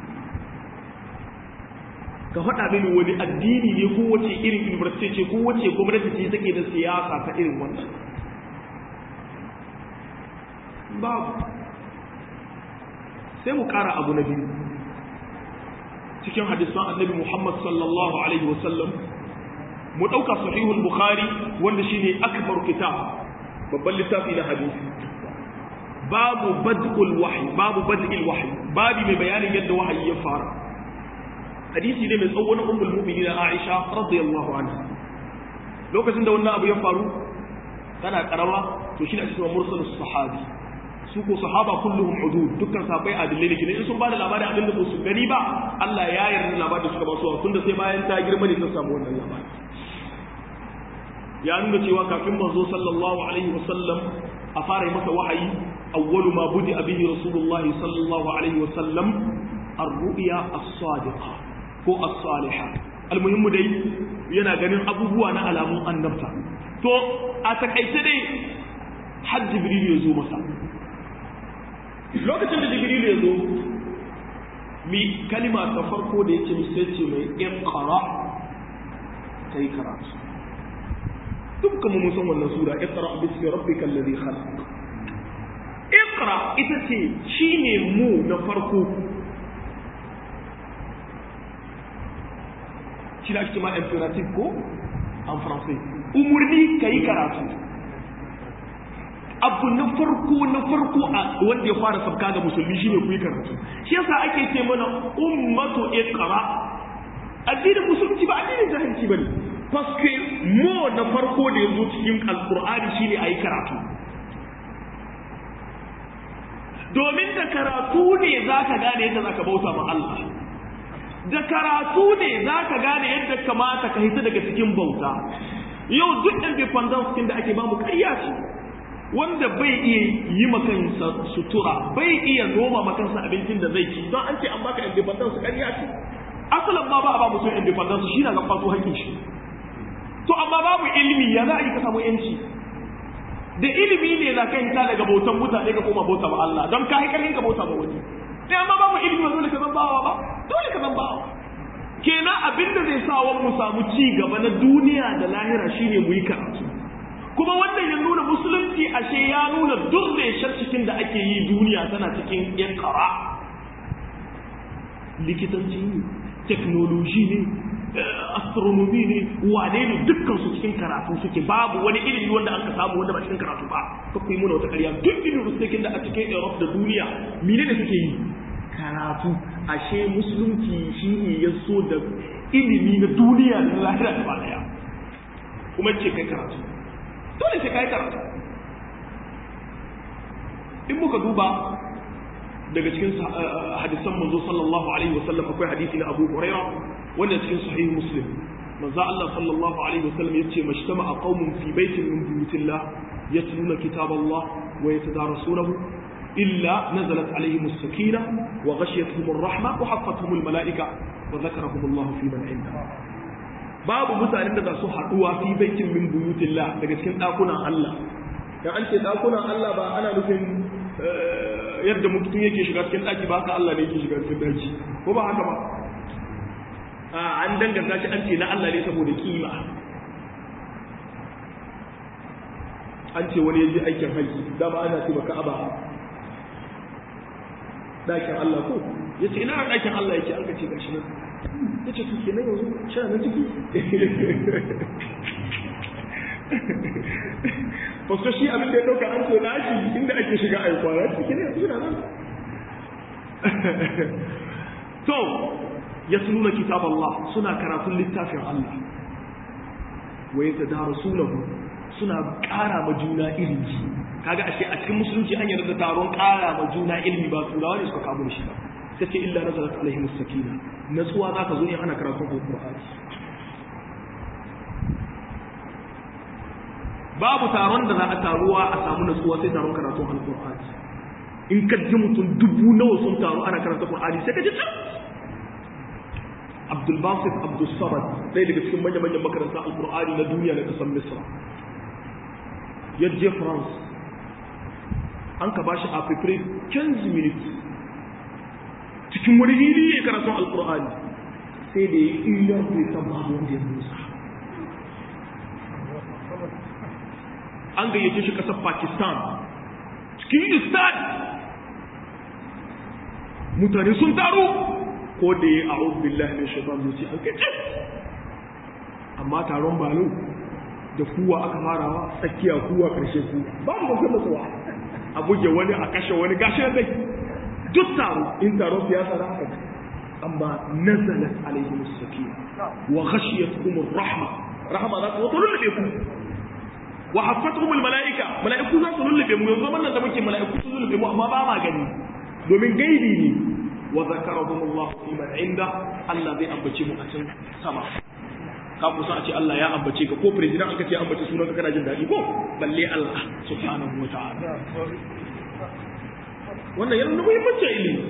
ka faɗa mini wani addini ne ko wace irin university ce ko wace gwamnati ce take da siyasa ta irin wannan babu sai mu ƙara abu na biyu cikin hadisan annabi Muhammad sallallahu alaihi wasallam mu ɗauka sahihul bukhari wanda shine akbar kitab babban littafi na hadisi babu bad'ul wahyi babu bad'il wahyi babu mai bayanin yadda wahayi ya fara hadisi ne mai tsawo na ummul mu'minin Aisha radiyallahu anha lokacin da wannan abu ya faru tana karama to shine ake cewa mursalus sahabi su ko sahaba kulluhum udud dukkan sahabbai adillai ne in sun bada labarin abin da su gani ba Allah ya yarda labarin da suka ba su tunda sai bayan ta girma ne ta samu wannan labari ya nuna cewa kafin manzo sallallahu alaihi wasallam a fara yi masa wahayi awwalu ma budi bihi rasulullah sallallahu alaihi wasallam ar-ru'ya as-sadiqa ko as-salihah almuhimmu dai yana ganin abubuwa na alamun annabta to a takaice dai har jibril ya zo masa lokacin da jibril ya zo mi kalima ta farko da yake sai ce mai iqra kai karatu dukkan mu san wannan sura iqra bismi rabbikal ladhi khalaq iqra ita ce shine mu na farko shi da ake ma imperative ko en français umurni kai karatu abu na farko na farko wanda ya fara sabka ga musulmi shine ku yi karatu shi yasa ake ce mana ummatu iqra addinin musulunci ba addinin jahilci bane paske mo na farko da yazo cikin alqur'ani shine ayi karatu domin da karatu ne zaka gane yadda zaka bauta ma Allah da karatu ne zaka gane yadda kamata ka hita daga cikin bauta yau duk independence din da ake ba mu ƙarya ce wanda bai iya yi makansa sutura bai iya noma makansa abincin da zai ci don an ce an baka independence ƙarya ce asalin ma ba a ba mutum independence shi na ga kwato hakkin shi to amma babu ilimi ya za a yi ka samu yanci da ilimi ne za ka hita daga bautan mutane ka koma bauta ma Allah don ka yi karhin ka bauta ma wani ne amma babu ilimi ba dole ka zan bawa ba dole ka zan bawa kenan abin da zai sa wa mu samu ci gaba na duniya da lahira shine mu yi karatu kuma wannan ya nuna musulunci ashe ya nuna duk da cikin da ake yi duniya tana cikin iqra likitanci ne technology ne astronomy ne wane ne dukkan su cikin karatu suke babu wani ilimi wanda aka samu wanda ba cikin karatu ba ka kuyi muna wata ƙarya duk ilimin da a cikin Europe da duniya mene ne suke yi karatu ashe musulunci shine ya so da ilimi na duniya da lahira da daya kuma ce kai karatu dole sai kai karatu in muka duba daga cikin hadisan manzo sallallahu alaihi wasallam akwai hadisi na Abu Hurairah wanda cikin sahih muslim manzo Allah sallallahu alaihi wasallam yace majtama'a qaumun fi baitin min buyutillah yatluna kitaballah wa yatadarasunahu illa nazalat alaihim as-sakinah wa ghashiyatuhum ar-rahmah wa haffathum al-mala'ika wa dhakarahum Allah fi man 'inda. Babu mutanen da za su haduwa fi baitin min buyutillah daga cikin dakunan Allah. Dan an ce dakunan Allah ba ana nufin yadda mutum yake shiga cikin daki ba haka Allah ne yake shiga cikin daki ko ba haka ba. A an danganta shi an ce na Allah ne saboda kima. An ce wani yaji aikin haji dama ana ce baka aba dakin Allah ko yace ina dakin Allah yake an ce gashi nan yace to kenan yanzu sha nan ciki Wasu shi abin da ya dauka an ce na shi inda ake shiga a kwana ciki ne yanzu nan to yatluna kitab Allah suna karatun littafin Allah wa yatadarasunahu suna ƙara ma juna ilimi kaga ashe a cikin musulunci an yarda taron ƙara ma juna ilimi ba turawa ne suka kawo shi ba sai illa nazalat alaihim as-sakina natsuwa za ka zo ne ana karatun Qur'ani babu taron da za a taruwa a samu natsuwa sai taron karatun Al-Qur'ani in ka ji mutum dubu nawa sun taru ana karatun Qur'ani sai ka ji Abdul Basit Abdul Samad ɗaya daga cikin manya-manyan makarantar Al-Qur'ani na duniya na ƙasar Misra ya je France an ka bashi a fifire fifteen minutes cikin wani hili ya karatun Al-Qur'ani sai da ya iya bai san babu wanda ya musa an gayyace shi ƙasar Pakistan cikin Istan mutane sun taru ko da ya a'udhu billahi min shaitan musi an kace amma taron balo da kuwa aka farawa tsakiya kuwa karshe ku babu mutum da tsawa a buge wani a kashe wani gashi dai duk taro in taron siyasa da haka amma nazalat alaihim as-sakina wa ghashiyatuhum ar-rahma rahma za ta lullube ku wa haffatuhum al-mala'ika mala'iku za su lullube mu yanzu wannan da muke mala'iku su lullube mu amma ba ma gani domin gaibi ne wa zakarahum Allah fi man inda Allah zai ambace mu a can sama ka kusa a ce Allah ya ambace ka ko president aka ce ambace sunan ka kana jin dadi ko balle Allah subhanahu wa ta'ala wannan yana da muhimmanci ilimi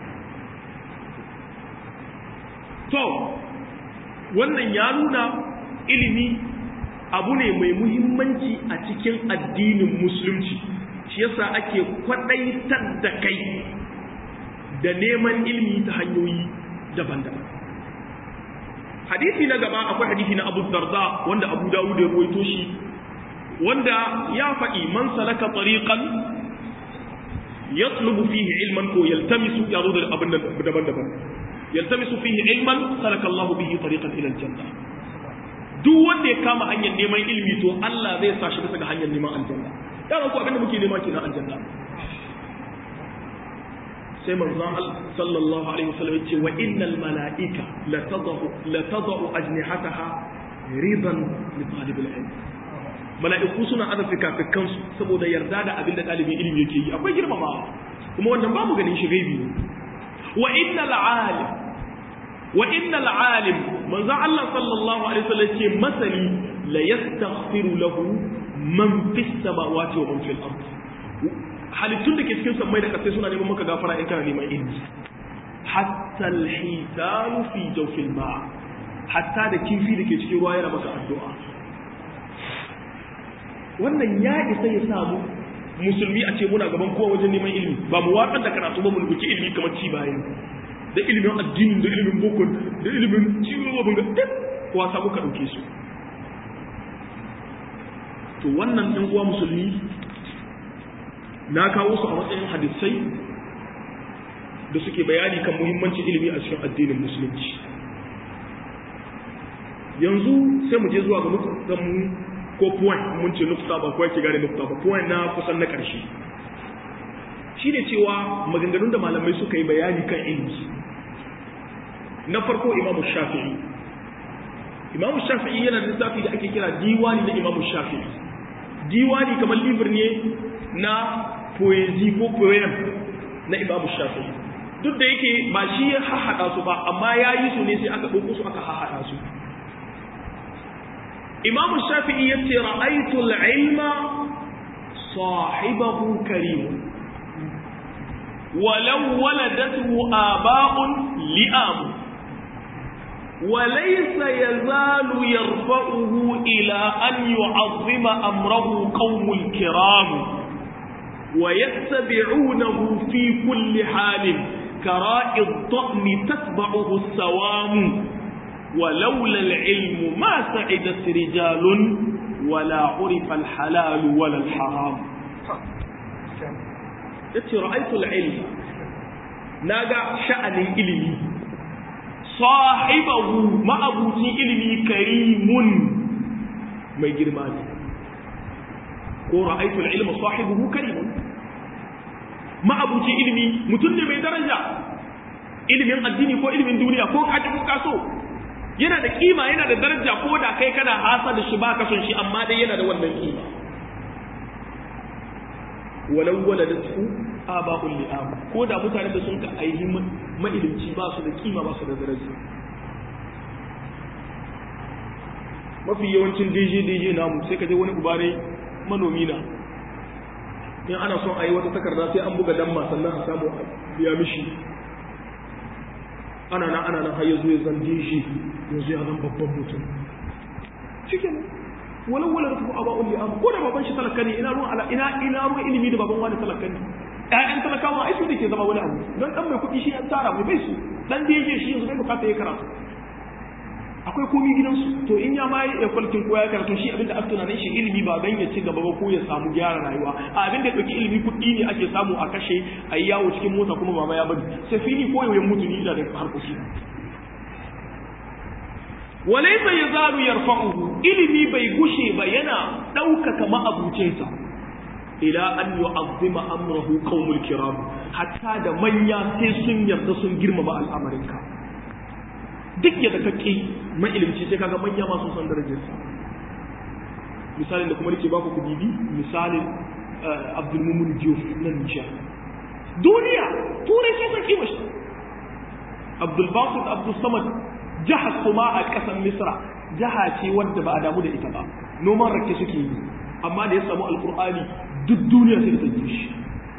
to wannan ya nuna ilimi abu ne mai muhimmanci a cikin addinin musulunci shi yasa ake kwadaitar da kai da neman ilimi ta hanyoyi daban-daban. Hadisi na gaba akwai hadisi na Abu Darda wanda Abu Dawud ya ruwaito shi wanda ya faɗi man salaka tariqan yatlubu fihi ilman ko yaltamisu ya zo da abin daban-daban yaltamisu fihi ilman salaka Allah bihi tariqan ila al-janna duk wanda ya kama hanyar neman ilimi to Allah zai sa shi bisa ga hanyar neman aljanna dan ko abin da muke nema kenan aljanna sai manzon Allah sallallahu alaihi wasallam yace wa innal malaika la tadhu la tadhu ajnihataha ridan li talib al-ilm malaiku suna azafi kafikan su saboda yarda da abin da dalibin ilimi yake yi akwai girmama kuma wannan ba mu ganin shi gaibi ne wa innal alim wa innal alim manzon Allah sallallahu alaihi wasallam yace masali la yastaghfiru lahu man fis samawati wa man fil ardh halittun da ke cikin sammai da kasai suna neman maka gafara in kana neman ilimi hatta al-hitanu fi jawfil ma hatta da kifi da ke cikin ruwa yana maka addu'a wannan ya isa ya samu musulmi a ce muna gaban kowa wajen neman ilimi ba mu watsar da karatu ba mu rubuci ilimi kamar ci bayan da ilimin addini da ilimin boko da ilimin ciwo ba ga duk wasa muka dauke su to wannan ɗan uwa musulmi na kawo su a matsayin hadisai da suke bayani kan muhimmancin ilimi a cikin addinin musulunci yanzu sai mu je zuwa ga nukta mu ko point mun ce nukta ba ko yake gane nukta ba point na kusan na ƙarshe shine cewa maganganun da malamai suka yi bayani kan ilimi na farko imamu shafi'i imamu shafi'i yana da littafi da ake kira diwani na imamu shafi'i diwani kamar libir ne na poezi ko poem na imamu shafi'i duk da yake ba shi ya hahada su ba amma ya yi su ne sai aka ɗauko su aka hahada su imam shafi'i ya ce ra'aytu al-ilma sahibahu karim walau waladathu aba'un li'am وليس يزال يرفعه إلى أن يعظم أمره قوم الكرام ويتبعونه في كل حال كراء الضأن تتبعه السوام ولولا العلم ما سعدت رجال ولا عرف الحلال ولا الحرام يتي رأيت العلم ناقع شأن إلمي صاحبه ما أبوتي إلمي كريم ما يجري مالي ورأيت العلم صاحبه كريم ما أبوتي إلمي متن من درجة ilimin addini ko ilimin duniya ko kaji ko kaso yana da kima yana da daraja ko da kai kana hasa da shi baka son shi amma dai yana da wannan kima walau waladatu aba'ul li'am ko da mutane da sun ka aihi mailimci ba su da kima ba su da daraja mafi yawancin D J D J namu sai ka je wani ubare manomi na in ana son a yi wata takarda sai an buga damma sannan a samu biya mishi ana na ana nan har yanzu ya zan D J yanzu ya zan babban mutum cikin wala wala rufu aba'ul li'am ko da baban shi talaka ne ina ruwan ala ina ina ruwan ilimi da baban wani talaka ne ƴaƴan talakawa ai su dake zama wani abu don dan mai kuɗi shi an tara mai bai su dan D J shi yanzu bai bukata ya karatu akwai komi gidansu to in ya ma ya kwalkin ko ya karatu shi abinda aka tunanin shi ilimi ba dan ya ci gaba ba ko ya samu gyara rayuwa a abinda ya dauki ilimi kuɗi ne ake samu a kashe a yi yawo cikin mota kuma baba ya bari sai fili ko yayin mutu ni ina da harkoki walaysa yazalu yarfa'uhu ilimi bai gushe ba yana ɗaukaka ma'abucinsa ila an yu'azzima amrahu qaumul kiram hatta da manya sai sun yarda sun girmama al'amarinka duk yadda kake mailimci sai kaga manya masu san darajarsa misalin da kuma nake baku ku bibi misalin Abdul Mumin Diouf nan Nijar duniya turai sai san kima shi Abdul Basit Abdul Samad jihar kuma a ƙasar Misra jiha ce wadda ba a damu da ita ba noman rake suke yi amma da ya samu alkur'ani duk duniya sai ta ji shi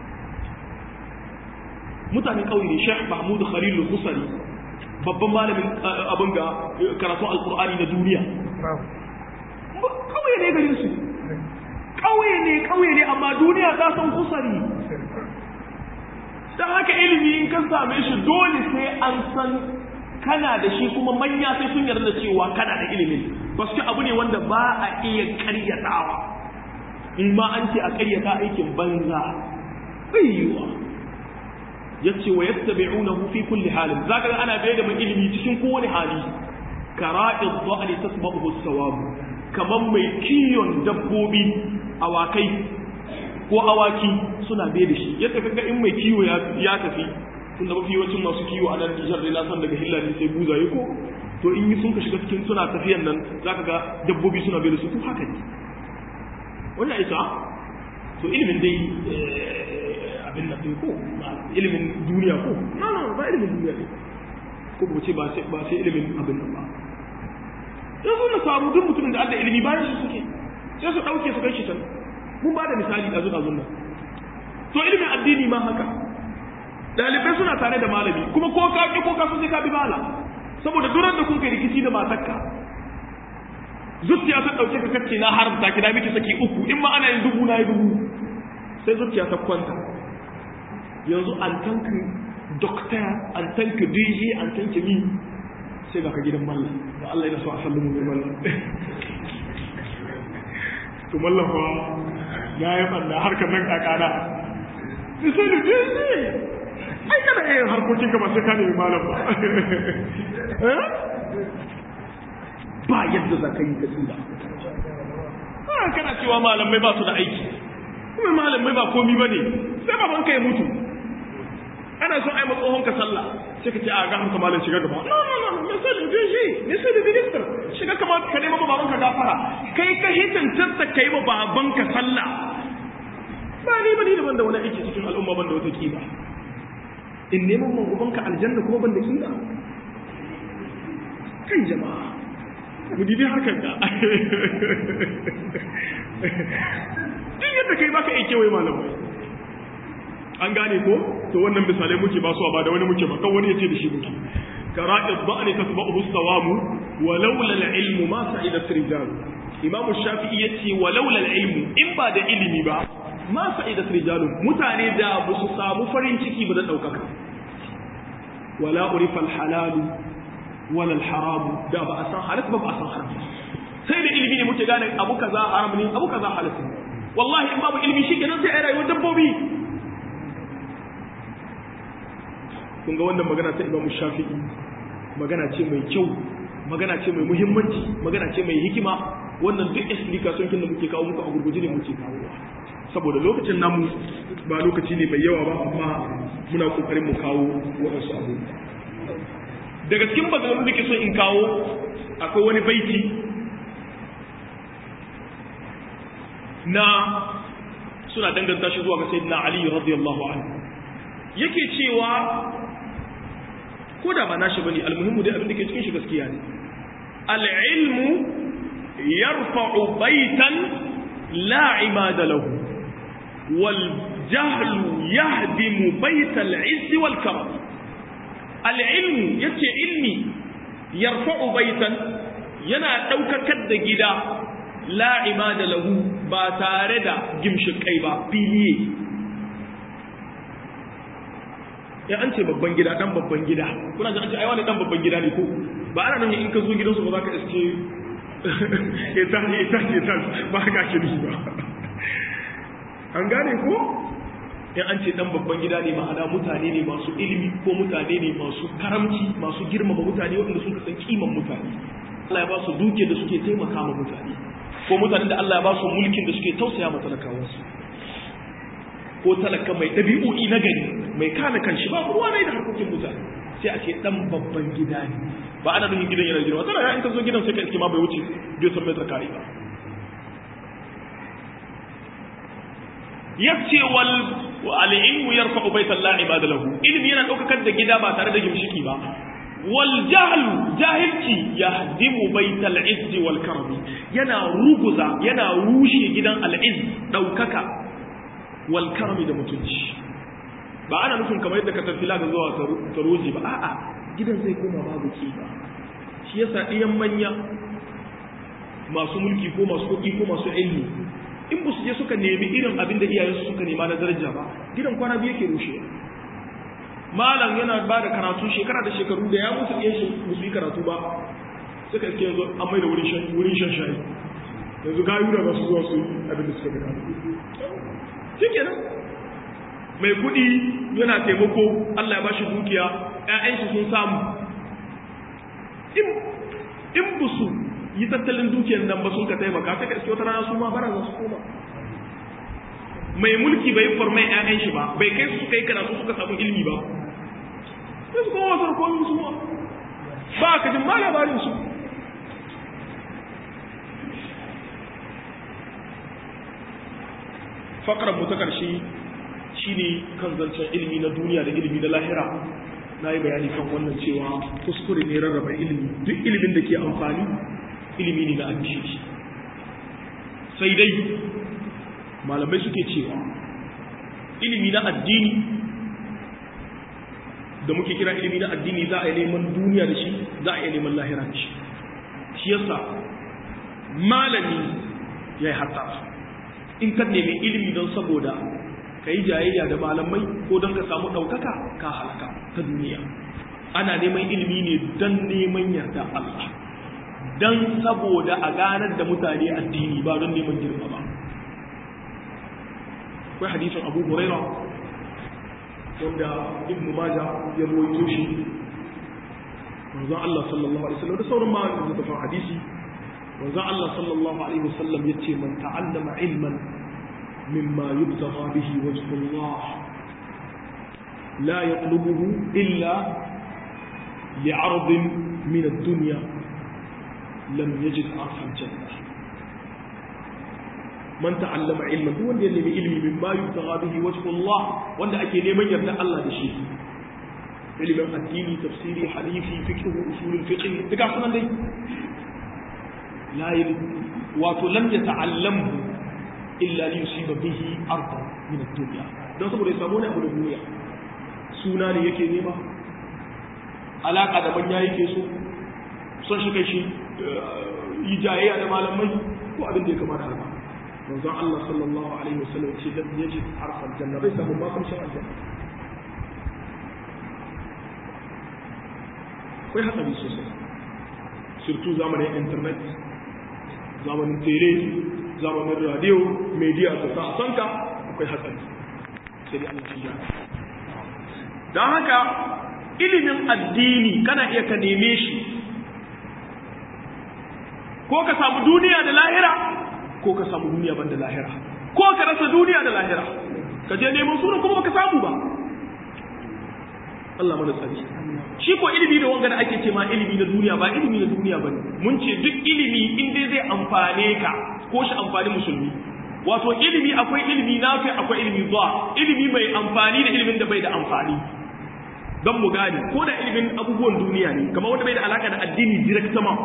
mutanen ƙauye ne Sheikh Mahmud Khalil Al-Husari babban malamin abin ga karatun alkur'ani na duniya ƙauye ne garin su ƙauye ne ƙauye ne amma duniya ta san Husari don haka ilimi in kan same shi dole sai an san kana da shi kuma manya sai sun yarda da cewa kana da ilimin ba su abu ne wanda ba a iya karyatawa in ma an ce a karyata aikin banza ayyuwa yace wa yattabi'unahu fi kulli halin zaka ga ana bayar da mai ilimi cikin kowane hali kara'i dhali tasbahu as-sawab kaman mai kiyon dabbobi awakai ko awaki suna bayar da shi yadda kaga in mai kiyo ya tafi tun da mafi yawancin masu kiwo a nan Nijar dai na san daga Hillary sai buzaye ko to in yi sun ka shiga cikin suna tafiyan nan zaka ga dabbobi suna bai da su ko haka ne wannan isa to ilimin dai abin da ko ilimin duniya ko no no ba ilimin duniya ne ko ba ce ba sai ba sai ilimin abin nan ba yanzu na samu duk mutumin da Allah ilimi bayan shi suke sai su dauke su kai shi can mun ba da misali dazu dazun nan to ilimin addini ma haka dalibai suna tare da malami kuma ko ka ki ko ka so sai ka bi mala saboda duran da kun kai rikici da matarka zuciya ta dauke ka kace na haramta ki da miki saki uku in ma ana yin dubu na yi dubu sai zuciya ta kwanta yanzu an tanki doctor an tanki D J an tanki mi sai ga ka gidan mallam da Allah ya so a sallamu mai mallam to mallam fa ya yi banda harkar nan kakana sai da D J ai kana yin harkokin ka ba sai ka nemi malam ba ba yadda za ka yi ka tsira ah kana cewa malamai ba su da aiki kuma malamai ba komi ba ne sai baban ka ya mutu ana son ai matsohon ka sallah sai ka ce a ga hanka malam shiga gaba no no no me sai da shi me sai da minister shiga kama ka nemi baban ka gafara kai ka hitantanta kai ba baban ka sallah ba ni ba ni daban da wani aiki cikin al'umma ban da wata kiba in neman magubanka aljanna kuma ban da kila kan jama'a mu dibi hakan da duk yadda kai baka iya kewaye malamai an gane ko to wannan misalai muke ba su ba da wani muke ba kan wani yace da shi muke kara'id ba'ni tasba'uhu sawamu wa laula al-ilmu ma sa'idat rijal imamu shafi'i yace wa laula al-ilmu in ba da ilimi ba ma sa'idat rijal mutane da ba su samu farin ciki ba da daukaka wala urifa al-halal wala al-haram da ba a san halal ba ba a san haram sai da ilimi ne muke gane abu kaza haram ne abu kaza halal ne wallahi in babu ilimi shi kenan sai ai rayuwar dabbobi kun ga wannan magana ta Imam Shafi'i magana ce mai kyau magana ce mai muhimmanci magana ce mai hikima wannan duk explication kin da muke kawo muku a gurguje ne muke kawo saboda lokacin namu ba lokaci ne mai yawa ba amma muna kokarin mu kawo wadansu abu daga cikin maganganun da ke so in kawo akwai wani baiti na suna danganta shi zuwa ga sayyidina Ali radiyallahu anhu yake cewa ko da ba nashi bane almuhimmu dai abin da ke cikin shi gaskiya ne al-ilmu yarfa'u baytan la imada lahu wal jahlu yahdimu bayt al-izz wal karam al-ilmu yace ilmi yarfa'u baytan yana daukakar da gida la imada lahu ba tare da gimshikai ba filiye ya an ce babban gida dan babban gida kuna ji an ce ai wani dan babban gida ne ko ba ana nan in ka zo gidansu ba za ka iske ita ne ita ce ta ba ka shi ba an gane ko in an ce dan babban gida ne ma'ana mutane ne masu ilimi ko mutane ne masu karamci masu girmama mutane wanda suka san kiman mutane Allah ya ba su duke da suke taimaka ma mutane ko mutanen da Allah ya ba su mulkin da suke tausaya ma talakawansu ko talaka mai ɗabi'o'i na gari mai kana kanshi ba ruwa ne da harkokin mutane sai a ce dan babban gida ne ba ana nufin gidan yana girma tana in ka zo gidan sai ka iske ma bai wuce bai san metar kare ba yace wal al-ilmu yarfa'u baytan la ibada lahu ilmi yana daukakar da gida ba tare da gimshiki ba wal jahlu jahilci yahdimu baytal izz wal karam yana ruguza yana rushe gidan al-izz daukaka wal karami da mutunci ba ana nufin kamar yadda ka tafila ga zuwa taroji ba a'a gidan zai koma babu kima shi yasa ɗiyan manya masu mulki ko masu kuɗi ko masu ilmi in ba su je suka nemi irin abin da iyayensu suka nema na daraja ba gidan kwana biyu yake rushe malam yana ba da karatu shekara da shekaru da ya musu ɗiyan shi musu yi karatu ba suka iske yanzu an mai da wurin shan shayi yanzu gayu da masu zuwa su yi abin da suka gada shi kenan mai kuɗi yana taimako Allah ya ba shi dukiya ‘ya'yansu sun samu in ba su yi tattalin dukiyar nan ba sun ka taimaka sai ka iske wata rana su ma bara za su koma mai mulki bai formai ‘ya'yan shi ba bai kai su kai karatu suka samu ilimi ba sai su koma wasu komi su ma ba ka jin ma labarin su fakarar mu ta ƙarshe shi ne kan zancen ilimi na duniya da ilimi na lahira na yi bayani kan wannan cewa kuskure ne rarraba ilimi duk ilimin da ke amfani ilimi ne na addini sai dai malamai suke cewa ilimi na addini da muke kira ilimi na addini za a yi neman duniya da shi za a yi neman lahira da shi shi yasa malami ya yi hatsara in ka nemi ilimi don saboda ka yi jayayya da malamai ko don ka samu ɗaukaka ka halaka ta duniya ana neman ilimi ne don neman yarda Allah don saboda a ganar da mutane addini ba don neman girma ba akwai hadisin Abu Huraira wanda Ibn Majah ya rawaito shi manzon Allah sallallahu alaihi wasallam da sauran malaman da tafsir hadisi manzon Allah sallallahu alaihi wasallam yace man ta'allama ilman mimma yubtagha bihi wajhu Allah la yatlubuhu illa li'ard min ad-dunya lam yajid 'arfa al-jannah man ta'allama ilman duk wanda ya nemi ilmi mimma yubtagha bihi wajhu Allah wanda ake neman yarda Allah da shi ilimin addini tafsiri hadisi fiqh usulul fiqh duka sunan dai la wato lam yata'allamu illa li yusiba bihi arda min ad-dunya don saboda ya samu ne abu da duniya suna ne yake nema alaka da manya yake so son shi kai shi yi jayayya da malamai ko abin da ya kamata haka manzon Allah sallallahu alaihi wasallam ce lam yajid arfa aljanna bai samu ma kamshin aljanna akwai hatsari sosai surtu zamanin internet zamanin tele zamanin radio media ta sa sanka akwai hatsari sai dai Allah shi ya dan haka ilimin addini kana iya ka neme shi ko ka samu duniya da lahira ko ka samu duniya ban da lahira ko ka rasa duniya da lahira ka je neman sunan kuma baka samu ba Allah mana tsari shi ko ilimi da wanga da ake ce ma ilimi na duniya ba ilimi na duniya bane mun ce duk ilimi in dai zai amfane ka ko shi amfani musulmi wato ilimi akwai ilimi nafi akwai ilimi zuwa ilimi mai amfani da ilimin da bai da amfani don mu gane ko da ilimin abubuwan duniya ne kamar wanda bai da alaka da addini direct sama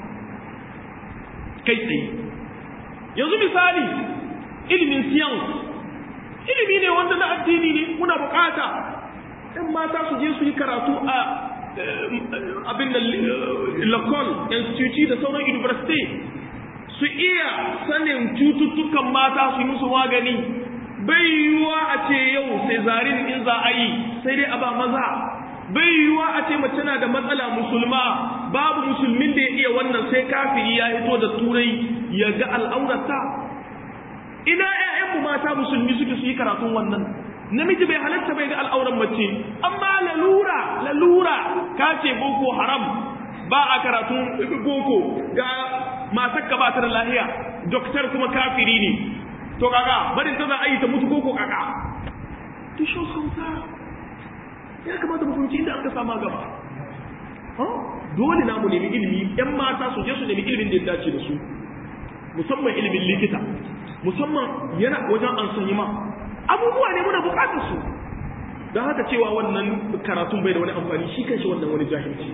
kai tsaye yanzu misali ilimin science ilimi ne wanda na addini ne muna bukata ɗan mata su je su yi karatu a abin da lakon institute da sauran university su iya sanin cututtukan mata su yi musu magani bai yiwuwa a ce yau sai zarin in za a yi sai dai a ba maza bai yiwuwa a ce mace na da matsala musulma babu musulmin da ya iya wannan sai kafiri ya hito da turai ya ga al'aurata ina ƴaƴanmu mata musulmi suke su yi karatun wannan namiji bai halatta bai ga al'auran mace amma lalura lalura ka ce boko haram ba a karatun boko ga matakka ba ta da lahiya doktor kuma kafiri ne to kaga barin ta za a yi ta mutu koko kaka to shi sauta ya kamata mu fahimci inda aka sama gaba dole na mu nemi ilimi yan mata su je su nemi ilimin da ya dace da su musamman ilimin likita musamman yana wajen an sanyi ma abubuwa ne muna bukatar su don haka cewa wannan karatun bai da wani amfani shi kan shi wannan wani jahilci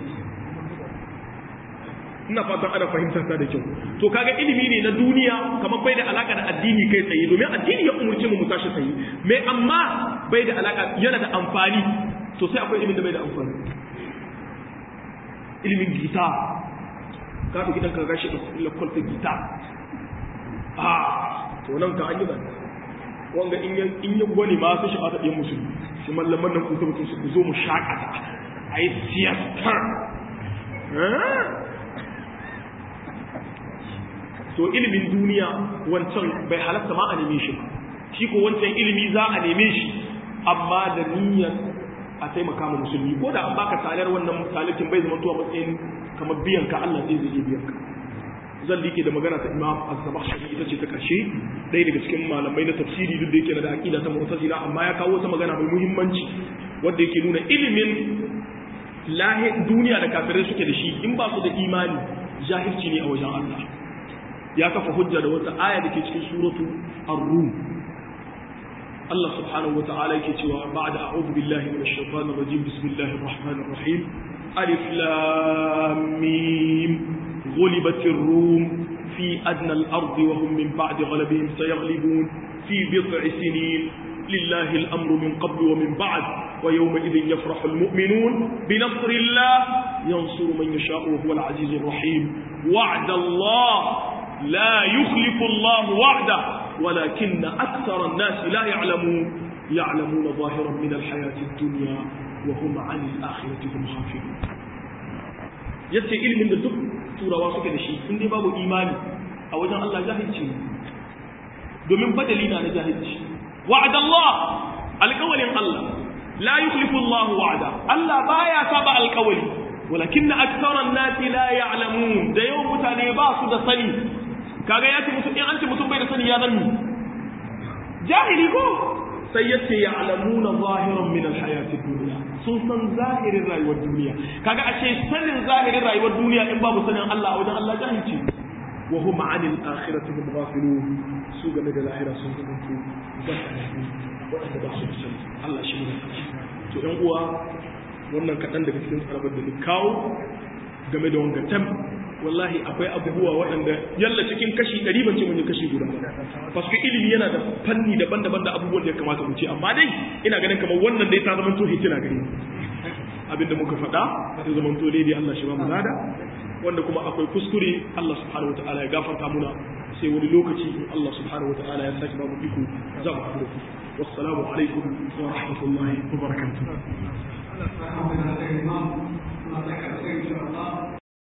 ina fatan ana fahimtar ta da kyau to kaga ilimi ne na duniya kamar bai da alaka da addini kai tsaye domin addini ya umurce mu mu tashi tsaye mai amma bai da alaka yana da amfani to sai akwai ilimin da bai da amfani ilimin gita ka fi gidan ka gashi da lakwalta gita ah to nan ka an yi zanta wanga in ya in ya gwani ma su shafa ta ɗin musulmi shi mallaman nan kuka mutum su zo mu shakata a yi siyastar to ilimin duniya wancan bai halatta ma a neme shi ba shi ko wancan ilimi za a neme shi amma da niyyar a taimaka ma musulmi ko da an baka salar wannan salakin bai zama tuwa matsayin kamar biyan ka Allah zai zai biyan ka zan like da magana ta Imam Az-Zamakhshari ita ce ta kashe ɗaya daga cikin malamai na tafsiri duk da yake da aqida ta Mu'tazila amma ya kawo wata magana mai muhimmanci wanda yake nuna ilimin lahi duniya da kafirai suke da shi in ba su da imani jahilci ne a wajen Allah ya kafa hujja da wata aya da ke cikin suratu ar-rum Allah subhanahu wa ta'ala yake cewa ba'da a'udhu billahi minash shaitanir rajim bismillahir rahmanir rahim alif lam mim ghulibatir rum fi adna al-ard wa hum min ba'di ghalabihim sayaghlibun fi bid'i sinin lillahi al-amru min qabl wa min ba'd wa yawma idhin yafrahu al-mu'minun bi nasri Allah yansuru man yasha'u wa huwa al-'azizur rahim wa'da Allah لا يخلف الله وعده ولكن أكثر الناس لا يعلمون يعلمون ظاهرا من الحياة الدنيا وهم عن الآخرة هم غافلون yace ilimin da duk turawa suke da shi in dai babu imani a wajen Allah jahilci ne domin badali na jahilci wa'ada Allah alqawlin Allah la yukhlifu Allah wa'ada Allah baya saba alqawli walakin akthara an-nas la ya'lamun da yau mutane ba su da sani kaga ya ce mutum in an ce mutum bai da sani ya zanni jahili ko sai ya ce ya'lamuna zahiran min al-hayati dunya sun san zahirin rayuwar duniya kaga ashe sanin zahirin rayuwar duniya in babu sanin Allah a wajen Allah jahilci wa hum 'anil akhirati hum ghafilun su game da lahira sun zanto zaka wanda ba su sani Allah shi ne to ɗan uwa wannan kaɗan daga cikin tsarabar da ni kawo game da wanga tam wallahi akwai abubuwa waɗanda yalla cikin kashi ɗari ban ce mun yi kashi guda paske ilimi yana da fanni daban-daban da abubuwan da ya kamata mu ce amma dai ina ganin kamar wannan dai ta zama to hitina gare ni abinda muka faɗa ta zama to daidai Allah shi ba mu lada wanda kuma akwai kuskure Allah subhanahu wataala ya gafarta muna sai wani lokaci Allah subhanahu wataala ya saki ba mu iko za mu haɗu wassalamu alaikum wa rahmatullahi wa barakatuh